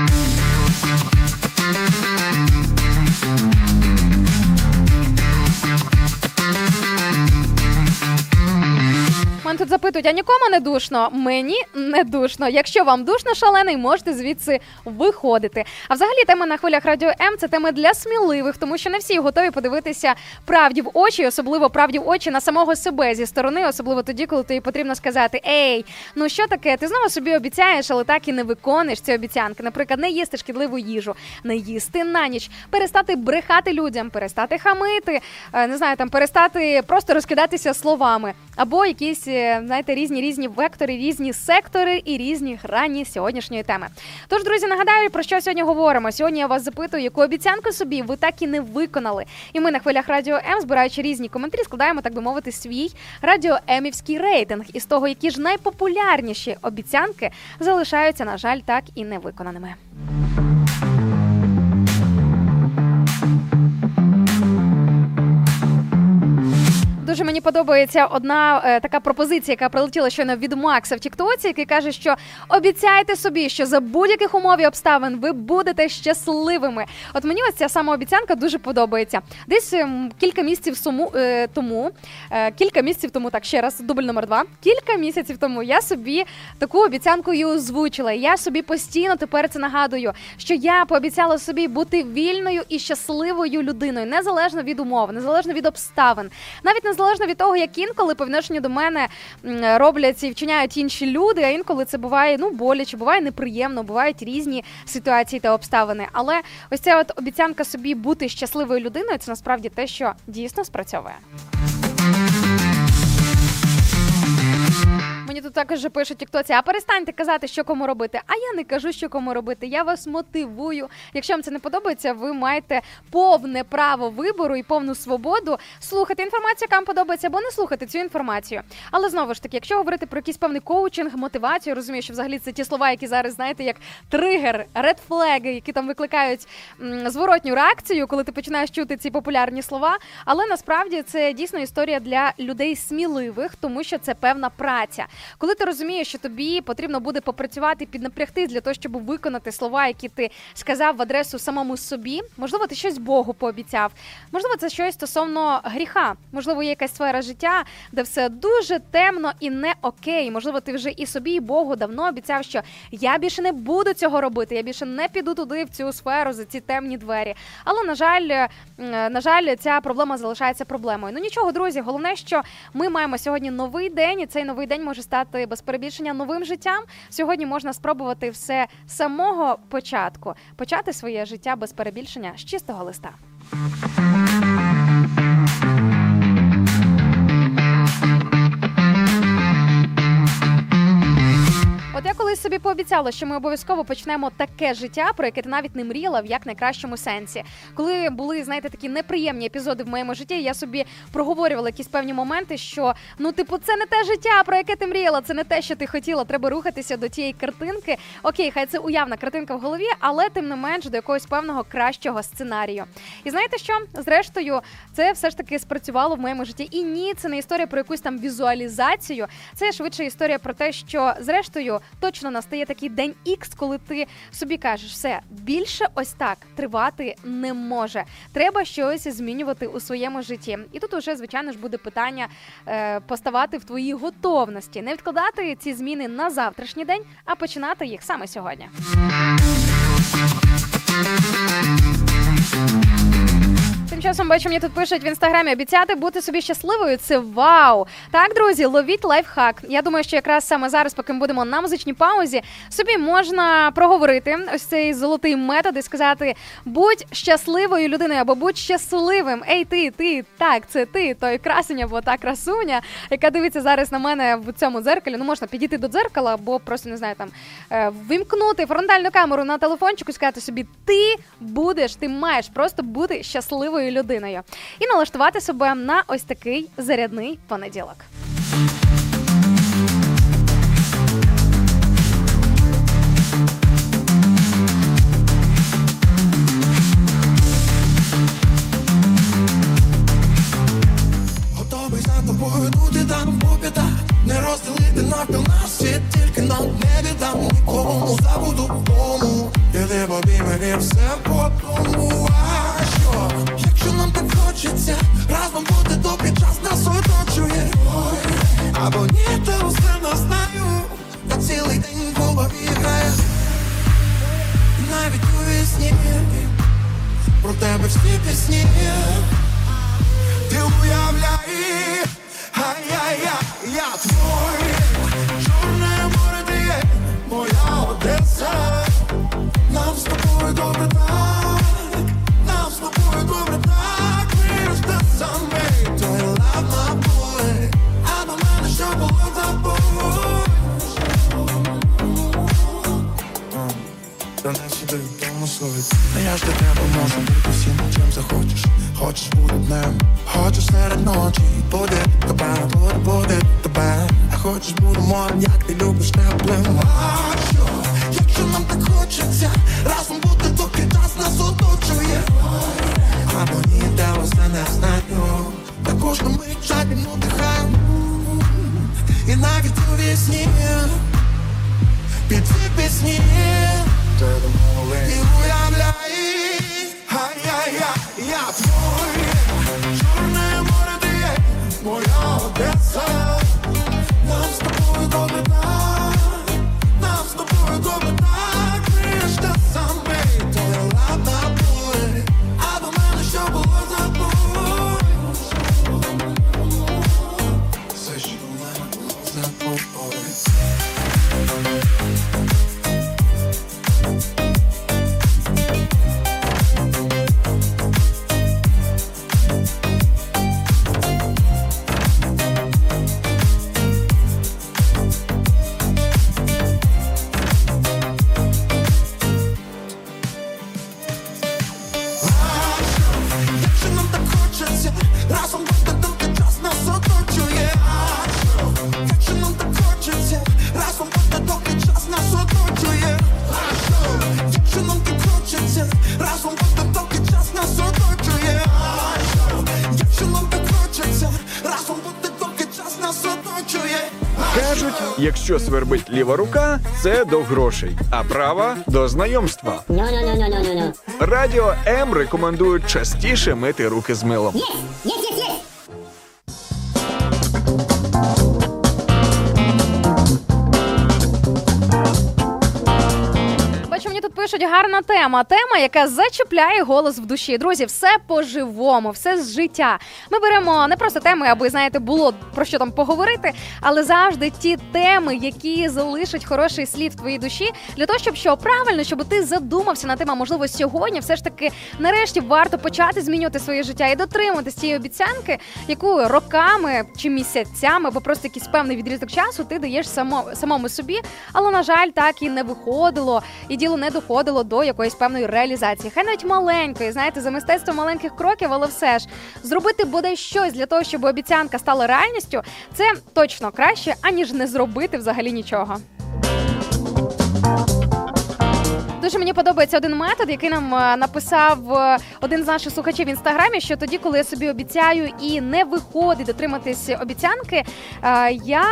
Мене тут запитують, а нікому не душно? Мені не душно. Якщо вам душно, шалений, можете звідси виходити. А взагалі тема на хвилях Радіо М – це теми для сміливих, тому що не всі готові подивитися правді в очі, особливо правді в очі на самого себе зі сторони, особливо тоді, коли тобі потрібно сказати: ей, ну що таке, ти знову собі обіцяєш, але так і не виконуєш ці обіцянки. Наприклад, не їсти шкідливу їжу, не їсти на ніч, перестати брехати людям, перестати хамити, не знаю, там перестати просто розкидатися словами, або якісь, знаєте, різні вектори, різні сектори і різні грані сьогоднішньої теми. Тож, друзі, нагадаю, про що сьогодні говоримо. Сьогодні я вас запитую, яку обіцянку собі ви так і не виконали. І ми на хвилях Радіо М, збираючи різні коментарі, складаємо, так би мовити, свій радіоемівський рейтинг із того, які ж найпопулярніші обіцянки залишаються, на жаль, так і не виконаними. дуже мені подобається одна така пропозиція, яка прилетіла щойно від Макса в Тіктоці, який каже, що обіцяйте собі, що за будь-яких умов і обставин ви будете щасливими. От мені ось ця самообіцянка дуже подобається. Десь кілька місяців тому, так, ще раз, дубль номер 2, кілька місяців тому я собі таку обіцянку і озвучила. Я собі постійно тепер це нагадую, що я пообіцяла собі бути вільною і щасливою людиною, незалежно від умов, незалежно від обставин, навіть незалежно від того, як інколи по відношенню до мене роблять і вчиняють інші люди, а інколи це буває, боляче, буває неприємно, бувають різні ситуації та обставини. Але ось ця от обіцянка собі бути щасливою людиною, це насправді те, що дійсно спрацьовує. Мені тут також пишуть в тіктоці, а перестаньте казати, що кому робити. А я не кажу, що кому робити. Я вас мотивую. Якщо вам це не подобається, ви маєте повне право вибору і повну свободу слухати інформацію, яка вам подобається, або не слухати цю інформацію. Але знову ж таки, якщо говорити про якийсь певний коучинг, мотивацію, я розумію, що взагалі це ті слова, які зараз, знаєте, як тригер, редфлеги, які там викликають зворотню реакцію, коли ти починаєш чути ці популярні слова. Але насправді це дійсно історія для людей сміливих, тому що це певна праця. Коли ти розумієш, що тобі потрібно буде попрацювати, піднапрягтись для того, щоб виконати слова, які ти сказав в адресу самому собі, можливо, ти щось Богу пообіцяв, можливо, це щось стосовно гріха, можливо, є якась сфера життя, де все дуже темно і не окей, можливо, ти вже і собі, і Богу давно обіцяв, що я більше не буду цього робити, я більше не піду туди, в цю сферу, за ці темні двері. Але, на жаль, ця проблема залишається проблемою. Ну нічого, друзі, головне, що ми маємо сьогодні новий день, і цей новий день може стати без перебільшення новим життям. Сьогодні можна спробувати все з самого початку. Почати своє життя без перебільшення з чистого листа. От я колись собі пообіцяла, що ми обов'язково почнемо таке життя, про яке ти навіть не мріяла в як найкращому сенсі. Коли були, знаєте, такі неприємні епізоди в моєму житті, я собі проговорювала якісь певні моменти, що, це не те життя, про яке ти мріяла, це не те, що ти хотіла, треба рухатися до тієї картинки. Окей, хай це уявна картинка в голові, але тим не менш до якогось певного кращого сценарію. І знаєте що? Зрештою, це все ж таки спрацювало в моєму житті. І ні, це не історія про якусь там візуалізацію, це швидше історія про те, що зрештою точно настає такий день Ікс, коли ти собі кажеш, все, більше ось так тривати не може. Треба щось змінювати у своєму житті. І тут уже, звичайно ж, буде питання поставати в твоїй готовності. Не відкладати ці зміни на завтрашній день, а починати їх саме сьогодні. Тим часом, бачу, мені тут пишуть в інстаграмі, обіцяти бути собі щасливою – це вау! Так, друзі, ловіть лайфхак. Я думаю, що якраз саме зараз, поки ми будемо на музичній паузі, собі можна проговорити ось цей золотий метод і сказати будь щасливою людиною або будь щасливим. Ей, ти, так, це ти, той красень або та красуня, яка дивиться зараз на мене в цьому дзеркалі. Ну, можна підійти до дзеркала або просто, не знаю, там, вимкнути фронтальну камеру на телефончику і сказати собі, ти маєш просто бути щасливою людиною. І налаштувати себе на ось такий зарядний понеділок. Готовий за тобою туди там по п'ятах, не розділити навпіл нас світ, тільки нам не віддам нікому, забуду вдому. Іди в обійми і все по тому. А що, якщо нам так хочеться разом бути, добрий час нас оточує. Або ні, та усе не знаю, та цілий день в голові грає. І навіть у вісні про тебе всі пісні. Ти уявляй, я твой, чорне море ти є, моя Одеса. Нам з тобою добре так, нам з тобою добре так. We're just some to love my boy. А до мене що було тобою. Та не сюди в тому слові. А я ж для тебе можу бути всім, чим захочеш. Хочеш бути днем, хочеш серед ночі. Буде тебе, а хочеш бути морем, як ти любиш теплим. А що, якщо нам так хочеться разом бути, доки час нас оточує. Або ні, де усе не знаю. Також на мить жадібно пісні, під ці пісні, і уявляй, я твоє, Чорне море ти є, моя Одеса. Нам з тобою добре так, нам з тобою добре так. Ми ж те саме, то я ладна бой, а до мене що було забудь. Все, що до мене було забудь. Разом бути доки час нас оточує. Якщо нам так хочеться, разом бути доки час нас оточує. Якщо нам так хочеться, разом бути доки час нас оточує. Якщо нам так хочеться, разом бути доки час нас оточує. Кажуть, якщо свербить ліва рука, це до грошей, а права – до знайомства. Радіо М рекомендують частіше мити руки з милом. Бачу, мені тут пишуть гарна тема. Тема, яка зачіпляє голос в душі. Друзі, все по-живому, все з життя. Ми беремо не просто теми, аби, знаєте, було про що там поговорити, але завжди ті теми, які залишать хороший слід в твоїй душі, для того, щоб правильно, щоб ти задумався на тему, можливо, сьогодні все ж таки нарешті варто почати змінювати своє життя і дотримуватися цієї обіцянки, яку роками чи місяцями, або просто якийсь певний відрізок часу ти даєш самому собі, але, на жаль, так і не виходило, і діло не доходило до якоїсь певної реалізації. Хай навіть маленької, знаєте, за мистецтво маленьких кроків, але все ж зробити бодай щось для того, щоб обіцянка стала реальністю, це точно краще, аніж не зробити взагалі нічого. Дуже мені подобається один метод, який нам написав один з наших слухачів в Інстаграмі, що тоді, коли я собі обіцяю і не виходить дотриматись обіцянки, я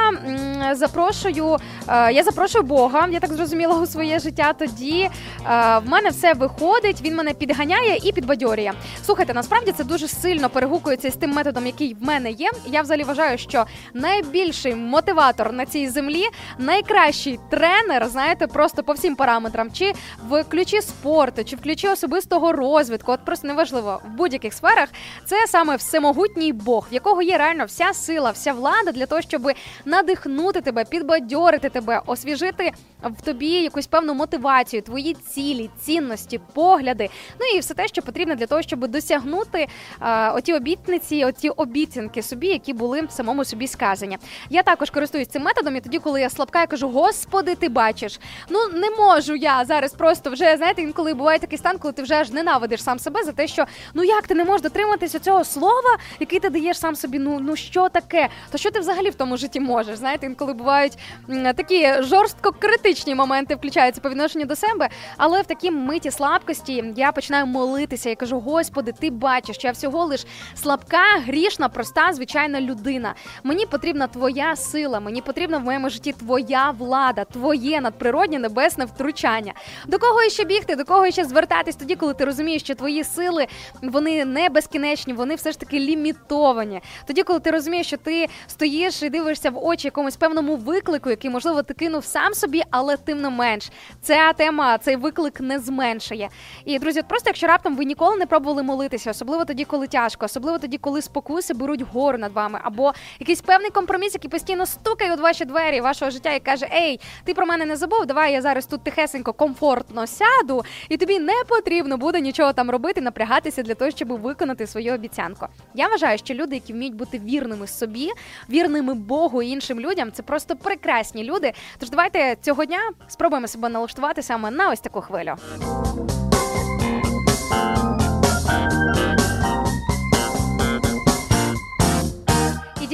запрошую Бога, я так зрозуміла, у своє життя, тоді в мене все виходить, він мене підганяє і підбадьорює. Слухайте, насправді це дуже сильно перегукується з тим методом, який в мене є. Я взагалі вважаю, що найбільший мотиватор на цій землі, найкращий тренер, знаєте, просто по всім параметрам, чи в ключі спорту, чи в ключі особистого розвитку, от просто неважливо, в будь-яких сферах, це саме всемогутній Бог, в якого є реально вся сила, вся влада для того, щоб надихнути тебе, підбадьорити тебе, освіжити в тобі якусь певну мотивацію, твої цілі, цінності, погляди, ну і все те, що потрібно для того, щоб досягнути оті обітниці, оті обіцянки собі, які були самому собі сказані. Я також користуюсь цим методом, і тоді, коли я слабка, я кажу: Господи, ти бачиш, ну не можу я зараз просто вже, знаєте, інколи буває такий стан, коли ти вже аж ненавидиш сам себе за те, що ну як ти не можеш дотриматися цього слова, який ти даєш сам собі, ну що таке? То що ти взагалі в тому житті можеш? Знаєте, інколи бувають такі жорстко критичні моменти включаються по відношенню до себе, але в такій миті слабкості я починаю молитися і кажу: Господи, ти бачиш, що я всього лиш слабка, грішна, проста, звичайна людина. Мені потрібна твоя сила, мені потрібна в моєму житті твоя влада, твоє надприроднє небесне втручання. До кого ще бігти, до кого ще звертатись тоді, коли ти розумієш, що твої сили, вони не безкінечні, вони все ж таки лімітовані. Тоді, коли ти розумієш, що ти стоїш і дивишся в очі якомусь певному виклику, який, можливо, ти кинув сам собі, але тим не менш. Ця тема, цей виклик не зменшує. І, друзі, от просто якщо раптом ви ніколи не пробували молитися, особливо тоді, коли тяжко, особливо тоді, коли спокуси беруть гору над вами, або якийсь певний компроміс, який постійно стукає у ваші двері вашого життя і каже: ей, ти про мене не забув, давай я зараз тут тихесенько, комфортно сяду, і тобі не потрібно буде нічого там робити, напрягатися для того, щоб виконати свою обіцянку. Я вважаю, що люди, які вміють бути вірними собі, вірними Богу і іншим людям, це просто прекрасні люди. Тож давайте цього дня спробуємо себе налаштувати саме на ось таку хвилю.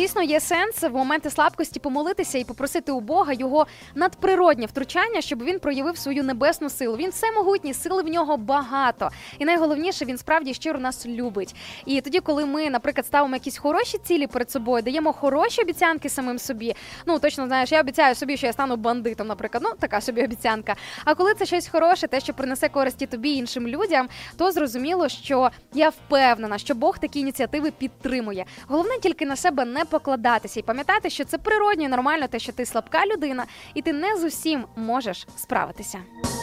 дійсно є сенс в моменти слабкості помолитися і попросити у Бога його надприроднє втручання, щоб він проявив свою небесну силу. Він всемогутній, сили в нього багато. І найголовніше, він справді щиро нас любить. І тоді, коли ми, наприклад, ставимо якісь хороші цілі перед собою, даємо хороші обіцянки самим собі, точно, знаєш, я обіцяю собі, що я стану бандитом, наприклад, така собі обіцянка. А коли це щось хороше, те, що принесе користі тобі і іншим людям, то зрозуміло, що я впевнена, що Бог такі ініціативи підтримує. Головне тільки на себе не покладатися і пам'ятати, що це природньо і нормально те, що ти слабка людина, і ти не з усім можеш справитися.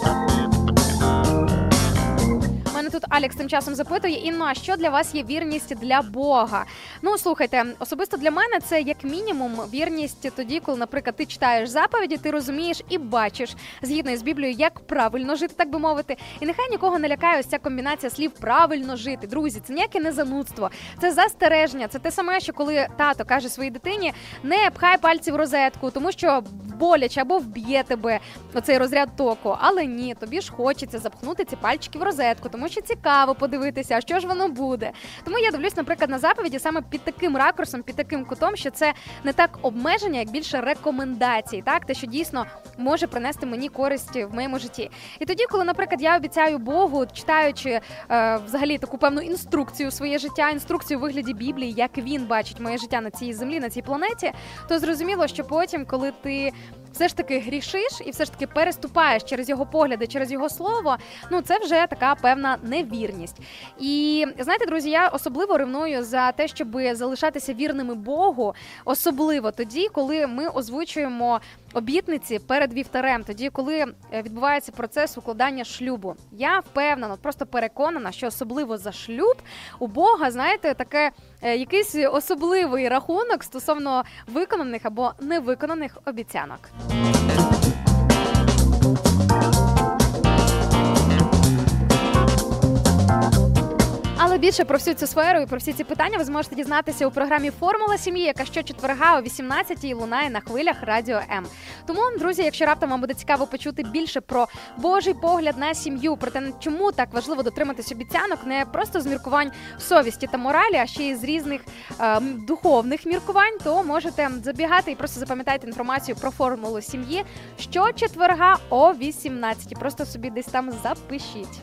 Мене тут Алекс тим часом запитує: Інно, а що для вас є вірність для Бога? Слухайте, особисто для мене це як мінімум вірність тоді, коли, наприклад, ти читаєш заповіді, ти розумієш і бачиш, згідно з Біблією, як правильно жити, так би мовити. І нехай нікого не лякає ось ця комбінація слів «правильно жити». Друзі, це ніяке не занудство, це застереження, це те саме, що коли тато каже своїй дитині: не пхай пальці в розетку, тому що боляче або вб'є тебе оцей розряд току. Але ні, тобі ж хочеться запхнути ці пальчики в розетку, тому що цікаво подивитися, а що ж воно буде. Тому я дивлюсь, наприклад, на заповіді саме під таким ракурсом, під таким кутом, що це не так обмеження, як більше рекомендації, так? Те, що дійсно може принести мені користь в моєму житті. І тоді, коли, наприклад, я обіцяю Богу, читаючи взагалі таку певну інструкцію в своє життя, інструкцію у вигляді Біблії, як він бачить моє життя на цій землі, на цій планеті, то зрозуміло, що потім, коли ти все ж таки грішиш і все ж таки переступаєш через його погляди, через його слово, це вже така певна невірність. І, знаєте, друзі, я особливо ревную за те, щоб залишатися вірними Богу, особливо тоді, коли ми озвучуємо обітниці перед вівтарем, тоді, коли відбувається процес укладання шлюбу. Я впевнена, просто переконана, що особливо за шлюб у Бога, знаєте, таке якийсь особливий рахунок стосовно виконаних або невиконаних обіцянок. Але більше про всю цю сферу і про всі ці питання ви зможете дізнатися у програмі «Формула сім'ї», яка щочетверга о 18-й лунає на хвилях Радіо М. Тому, друзі, якщо раптом вам буде цікаво почути більше про Божий погляд на сім'ю, про те, чому так важливо дотриматись обіцянок, не просто з міркувань совісті та моралі, а ще й з різних духовних міркувань, то можете забігати і просто запам'ятайте інформацію про «Формулу сім'ї» щочетверга о 18-й. Просто собі десь там запишіть.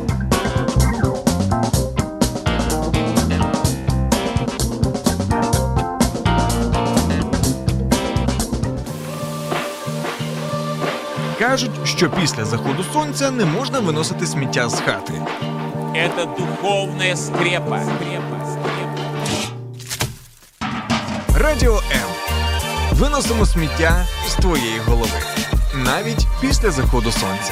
Кажуть, що після заходу сонця не можна виносити сміття з хати. Це духовна скрепа. Радіо М. Виносимо сміття з твоєї голови. Навіть після заходу сонця.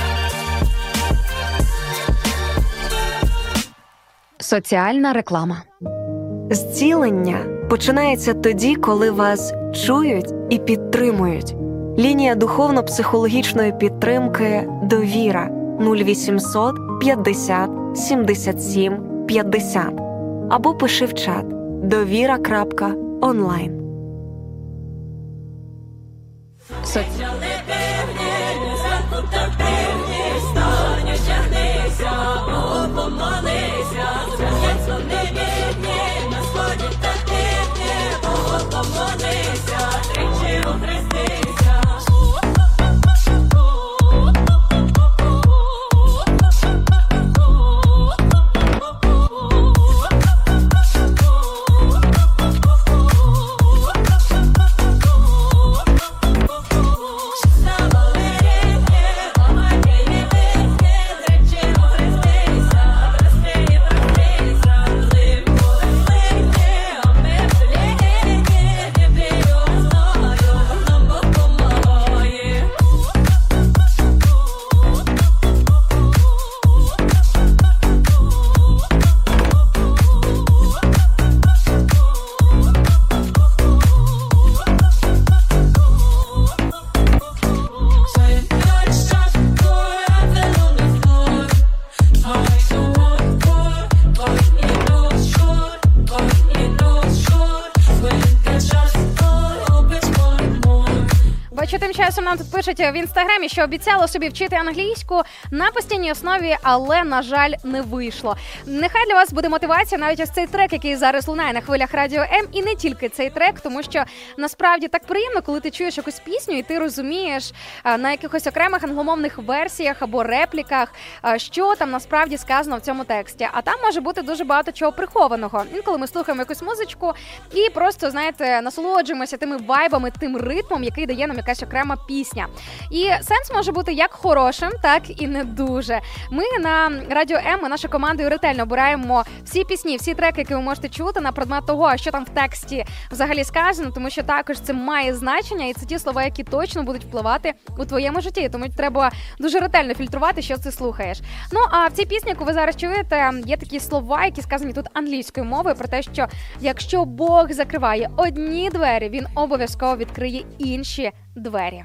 Соціальна реклама. Зцілення починається тоді, коли вас чують і підтримують. Лінія духовно-психологічної підтримки «Довіра» 0800 50 77 50 або пиши в чат довіра.онлайн. Stop. що тим часом нам тут пишуть в інстаграмі, що обіцяла собі вчити англійську на постійній основі, але, на жаль, не вийшло. Нехай для вас буде мотивація навіть ось цей трек, який зараз лунає на хвилях Радіо М, і не тільки цей трек, тому що насправді так приємно, коли ти чуєш якусь пісню і ти розумієш на якихось окремих англомовних версіях або репліках, що там насправді сказано в цьому тексті. А там може бути дуже багато чого прихованого. Інколи ми слухаємо якусь музичку і просто, знаєте, насолоджуємося тими вайбами, тим ритмом, який дає нам якась окрема пісня. І сенс може бути як хорошим, так і не дуже. Ми на Радіо М, ми нашою командою ретельно обираємо всі пісні, всі треки, які ви можете чути на предмет того, що там в тексті взагалі сказано, тому що також це має значення, і це ті слова, які точно будуть впливати у твоєму житті. Тому треба дуже ретельно фільтрувати, що ти слухаєш. Ну, а в цій пісні, яку ви зараз чуєте, є такі слова, які сказані тут англійською мовою, про те, що якщо Бог закриває одні двері, він обов'язково відкриє інші двері.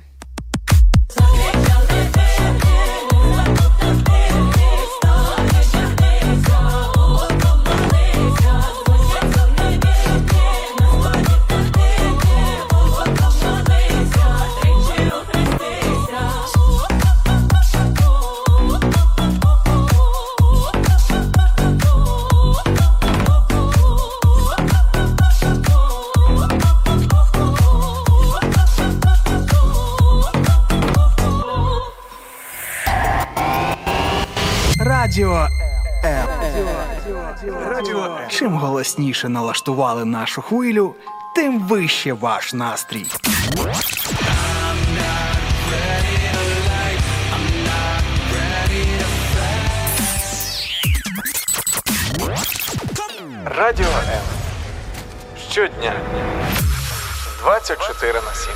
Радіо М. Чим голосніше налаштували нашу хвилю, тим вище ваш настрій. Радіо М. Щодня. 24/7.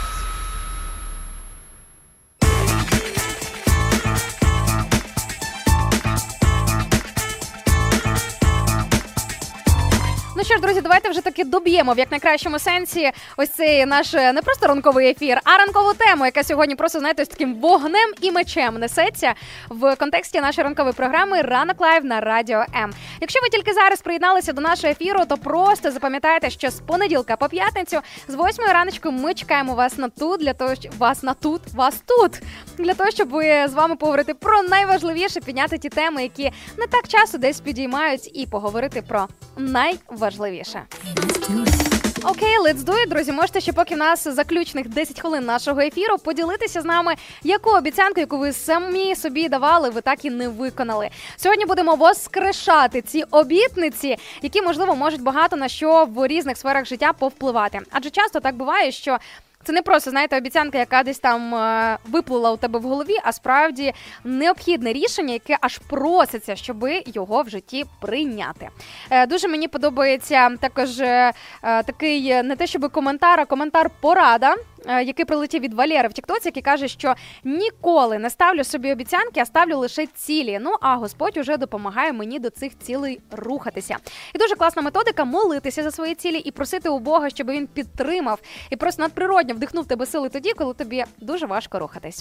Ну що ж, друзі, давайте вже таки доб'ємо в якнайкращому сенсі ось цей наш не просто ранковий ефір, а ранкову тему, яка сьогодні просто, знаєте, з таким вогнем і мечем несеться в контексті нашої ранкової програми «Ранок лайв» на Радіо М. Якщо ви тільки зараз приєдналися до нашого ефіру, то просто запам'ятайте, що з понеділка по п'ятницю з 8 раночку ми чекаємо вас на тут, для того, щоб вас тут, для того, щоб з вами поговорити про найважливіше, підняти ті теми, які не так часто десь підіймають, і поговорити про найважливіше. Окей, let's do it, друзі. Можете ще поки в нас заключних 10 хвилин нашого ефіру поділитися з нами, яку обіцянку, яку ви самі собі давали, ви так і не виконали. Сьогодні будемо воскрешати ці обітниці, які, можливо, можуть багато на що в різних сферах життя повпливати. Адже часто так буває, що це не просто, знаєте, обіцянка, яка десь там виплила у тебе в голові, а справді необхідне рішення, яке аж проситься, щоб його в житті прийняти. Дуже мені подобається також такий, не те щоб коментар, а коментар-порада, який прилетів від Валєри в Тіктоці, який каже, що ніколи не ставлю собі обіцянки, а ставлю лише цілі. Ну, а Господь уже допомагає мені до цих цілей рухатися. І дуже класна методика – молитися за свої цілі і просити у Бога, щоб він підтримав і просто надприродно вдихнув в тебе сили тоді, коли тобі дуже важко рухатись.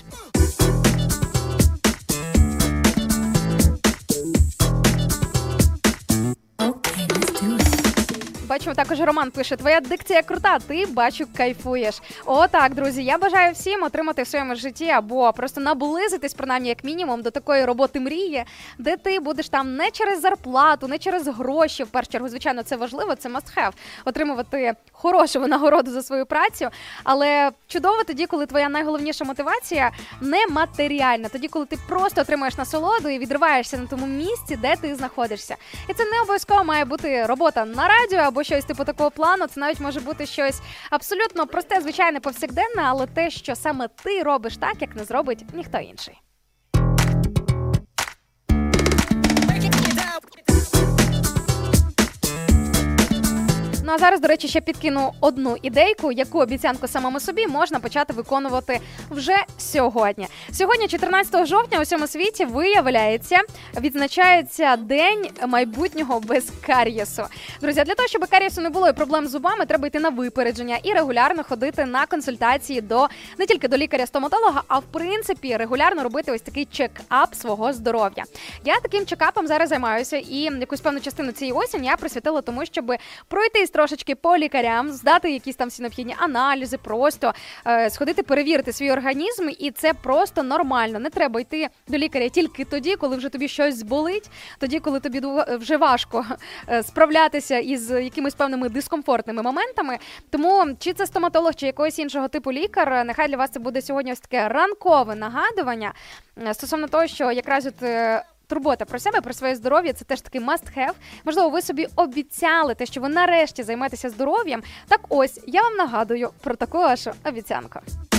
Бачимо, також Роман пише: твоя дикція крута, ти, бачу, кайфуєш. О, так, друзі, я бажаю всім отримати в своєму житті або просто наблизитись, принаймні, як мінімум, до такої роботи мрії, де ти будеш там не через зарплату, не через гроші, в першу чергу, звичайно, це важливо, це must have, отримувати хорошу винагороду за свою працю, але чудово тоді, коли твоя найголовніша мотивація не матеріальна, тоді, коли ти просто отримаєш насолоду і відриваєшся на тому місці, де ти знаходишся. І це не обов'язково має бути робота на радіо або щось типу такого плану, це навіть може бути щось абсолютно просте, звичайне, повсякденне, але те, що саме ти робиш так, як не зробить ніхто інший. Ну а зараз, до речі, ще підкину одну ідейку, яку обіцянку самому собі можна почати виконувати вже сьогодні. Сьогодні, 14 жовтня, у всьому світі, виявляється, відзначається День майбутнього без карієсу. Друзі, для того, щоб карієсу не було і проблем з зубами, треба йти на випередження і регулярно ходити на консультації не тільки до лікаря-стоматолога, а в принципі регулярно робити ось такий чек-ап свого здоров'я. Я таким чекапом зараз займаюся, і якусь певну частину цієї осені я присвятила тому, щоб пройтись трошечки по лікарям, здати якісь там всі необхідні аналізи, просто сходити перевірити свій організм, і це просто нормально. Не треба йти до лікаря тільки тоді, коли вже тобі щось болить, тоді, коли тобі вже важко справлятися із якимись певними дискомфортними моментами. Тому чи це стоматолог, чи якогось іншого типу лікар, нехай для вас це буде сьогодні ось таке ранкове нагадування стосовно того, що якраз от турбота про себе, про своє здоров'я – це теж такий must-have. Можливо, ви собі обіцяли те, що ви нарешті займетеся здоров'ям. Так ось, я вам нагадую про таку вашу обіцянку.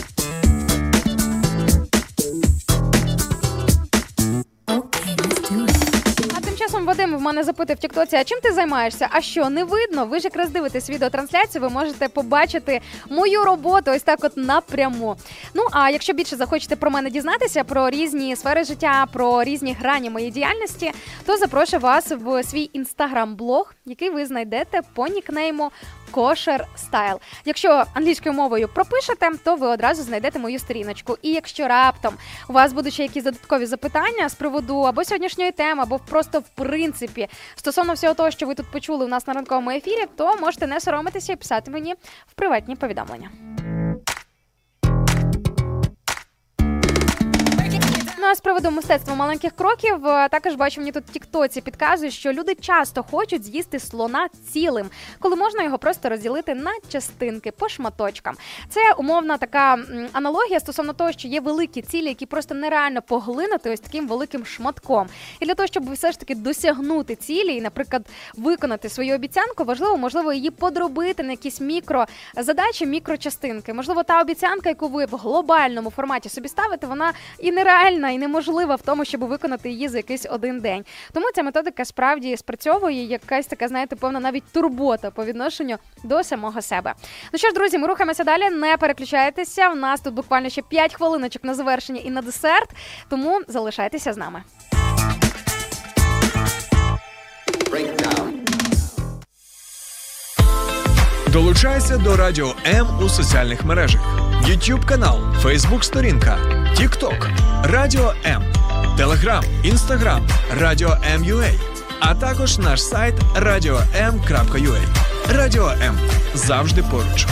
Часом Вадим в мене запитав в тіктоці, а чим ти займаєшся? А що, не видно? Ви ж якраз дивитесь відеотрансляцію, ви можете побачити мою роботу ось так от напряму. Ну, а якщо більше захочете про мене дізнатися, про різні сфери життя, про різні грані моєї діяльності, то запрошую вас в свій інстаграм-блог, який ви знайдете по нікнейму Kosher Style. Якщо англійською мовою пропишете, то ви одразу знайдете мою сторіночку. І якщо раптом у вас будуть ще якісь додаткові запитання з приводу або сьогоднішньої теми, або просто в принципі стосовно всього того, що ви тут почули у нас на ранковому ефірі, то можете не соромитися і писати мені в приватні повідомлення. Ну, а з приводу мистецтва маленьких кроків, також бачу, мені тут в тіктоці підказують, що люди часто хочуть з'їсти слона цілим, коли можна його просто розділити на частинки, по шматочкам. Це умовна така аналогія стосовно того, що є великі цілі, які просто нереально поглинути ось таким великим шматком. І для того, щоб все ж таки досягнути цілі і, наприклад, виконати свою обіцянку, важливо, можливо, її подробити на якісь мікрозадачі, мікрочастинки. Можливо, та обіцянка, яку ви в глобальному форматі собі ставите, вона і нереальна, і неможлива в тому, щоб виконати її за якийсь один день. Тому ця методика справді спрацьовує, якась така, знаєте, певна навіть турбота по відношенню до самого себе. Ну що ж, друзі, ми рухаємося далі, не переключайтеся, в нас тут буквально ще 5 хвилиночок на завершення і на десерт, тому залишайтеся з нами. Долучайся до Радіо М у соціальних мережах. YouTube канал, Facebook сторінка, TikTok, Радіо М, Telegram, Instagram, Радіо М.UA, а також наш сайт radio.m.ua. Радіо М. Завжди поруч.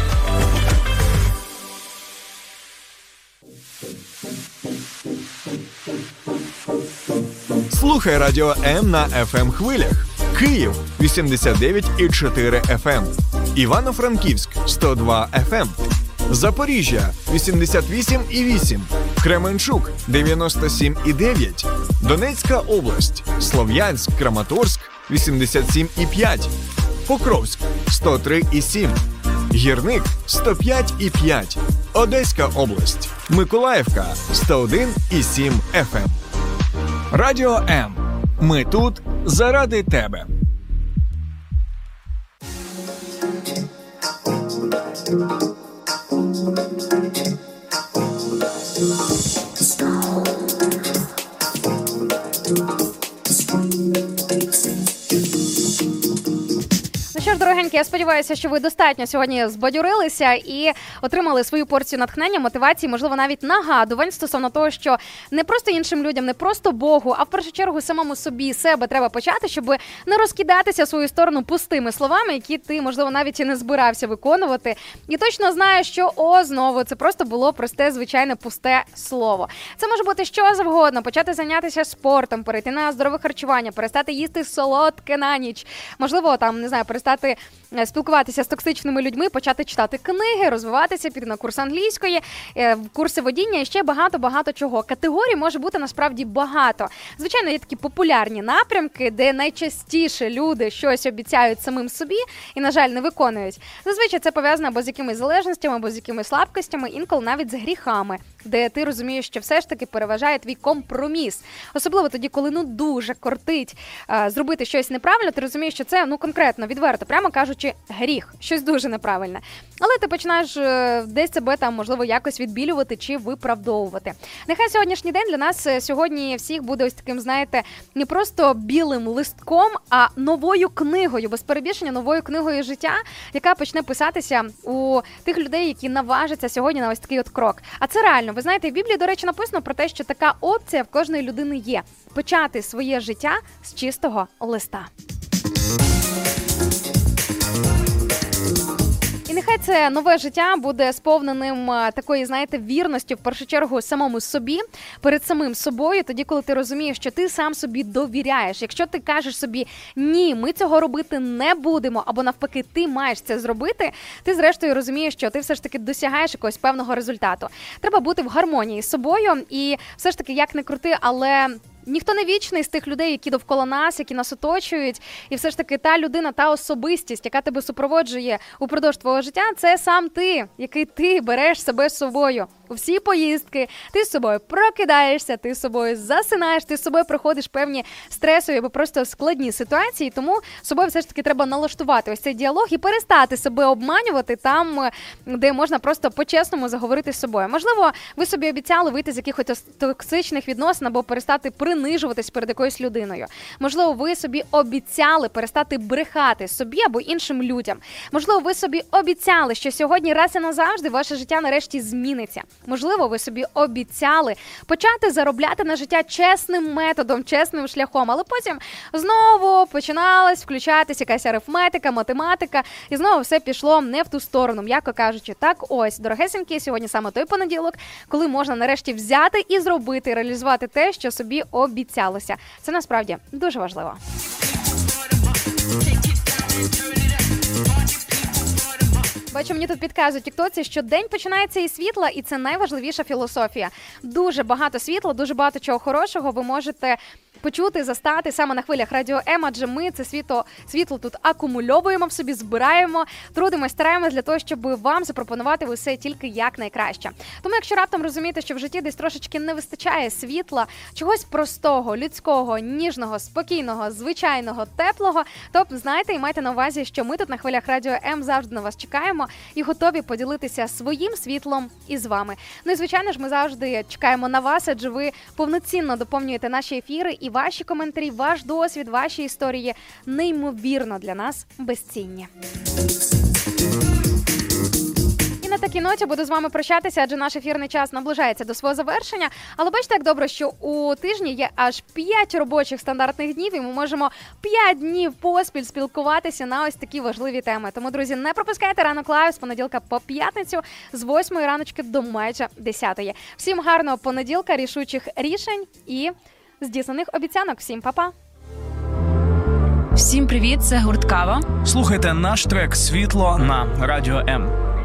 Слухай Радіо М на FM хвилях. Київ 89,4 FM, Івано-Франківськ 102 FM, Запоріжжя 88,8, Кременчук 97,9, Донецька область, Слов'янськ, Краматорськ 87,5, Покровськ 103,7, Гірник 105,5, Одеська область, Миколаївка 101,7 FM. Радіо М. Ми тут заради тебе. Ну що ж, дорогенькі, я сподіваюся, що ви достатньо сьогодні збадьорилися і отримали свою порцію натхнення, мотивації, можливо, навіть нагадувань стосовно того, що не просто іншим людям, не просто Богу, а в першу чергу самому собі, себе треба почати, щоб не розкидатися в свою сторону пустими словами, які ти, можливо, навіть і не збирався виконувати. І точно знаєш, що знову це просто було просте, звичайне, пусте слово. Це може бути що завгодно, почати зайнятися спортом, перейти на здорове харчування, перестати їсти солодке на ніч, можливо, там, не знаю, перестати спілкуватися з токсичними людьми, почати читати книги, розвиватися, піти на курс англійської, курси водіння і ще багато-багато чого. Категорій може бути насправді багато. Звичайно, є такі популярні напрямки, де найчастіше люди щось обіцяють самим собі і, на жаль, не виконують. Зазвичай це пов'язано або з якимись залежностями, або з якимись слабкостями, інколи навіть з гріхами, де ти розумієш, що все ж таки переважає твій компроміс. Особливо тоді, коли дуже кортить зробити щось неправильно, ти розумієш, що це конкретно, відверто, прямо кажучи, гріх, щось дуже неправильне. Але ти починаєш десь себе там, можливо, якось відбілювати чи виправдовувати. Нехай сьогоднішній день для нас сьогодні всіх буде ось таким, знаєте, не просто білим листком, а новою книгою, без перебільшення новою книгою життя, яка почне писатися у тих людей, які наважаться сьогодні на ось такий от крок. А це реально. Ви знаєте, в Біблії, до речі, написано про те, що така опція в кожної людини є. Почати своє життя з чистого листа. це нове життя буде сповненим такої, знаєте, вірності, в першу чергу, самому собі, перед самим собою, тоді, коли ти розумієш, що ти сам собі довіряєш. Якщо ти кажеш собі, ні, ми цього робити не будемо, або навпаки, ти маєш це зробити, ти зрештою розумієш, що ти все ж таки досягаєш якогось певного результату. Треба бути в гармонії з собою і все ж таки, як не крути, але ніхто не вічний з тих людей, які довкола нас, які нас оточують. І все ж таки та людина, та особистість, яка тебе супроводжує упродовж твого життя, це сам ти, який ти береш себе з собою. У всі поїздки, ти з собою прокидаєшся, ти з собою засинаєш, ти з собою проходиш певні стресові або просто складні ситуації, тому з собою все ж таки треба налаштувати ось цей діалог і перестати себе обманювати там, де можна просто по-чесному заговорити з собою. Можливо, ви собі обіцяли вийти з якихось токсичних відносин або перестати принижуватись перед якоюсь людиною. Можливо, ви собі обіцяли перестати брехати собі або іншим людям. Можливо, ви собі обіцяли, що сьогодні раз і назавжди ваше життя нарешті зміниться. Можливо, ви собі обіцяли почати заробляти на життя чесним методом, чесним шляхом, але потім знову починалась включатись якась арифметика, математика, і знову все пішло не в ту сторону, м'яко кажучи. Так ось, дорогесенькі, сьогодні саме той понеділок, коли можна нарешті взяти і зробити, реалізувати те, що собі обіцялося. Це насправді дуже важливо. Бачу, мені тут підказують тіктоці, що день починається із світла, і це найважливіша філософія. Дуже багато світла, дуже багато чого хорошого ви можете почути, застати саме на хвилях Радіо М, адже ми це світло тут акумульовуємо в собі, збираємо, трудимось, стараємось для того, щоб вам запропонувати усе тільки як найкраще. Тому якщо раптом розумієте, що в житті десь трошечки не вистачає світла, чогось простого, людського, ніжного, спокійного, звичайного, теплого, то знайте і майте на увазі, що ми тут на хвилях Радіо М завжди на вас чекаємо і готові поділитися своїм світлом із вами. Ну і звичайно ж, ми завжди чекаємо на вас, адже ви повноцінно доповнюєте наші ефіри, і ваші коментарі, ваш досвід, ваші історії неймовірно для нас безцінні. І на такій ноті буду з вами прощатися, адже наш ефірний час наближається до свого завершення. Але бачите, як добре, що у тижні є аж 5 робочих стандартних днів, і ми можемо 5 днів поспіль спілкуватися на ось такі важливі теми. Тому, друзі, не пропускайте ранок лайв з понеділка по п'ятницю з 8 раночки до майже 10. Всім гарного понеділка, рішучих рішень і здійснених обіцянок. Всім па-па! Всім привіт, це гурт Кава. Слухайте наш трек «Світло» на Радіо М.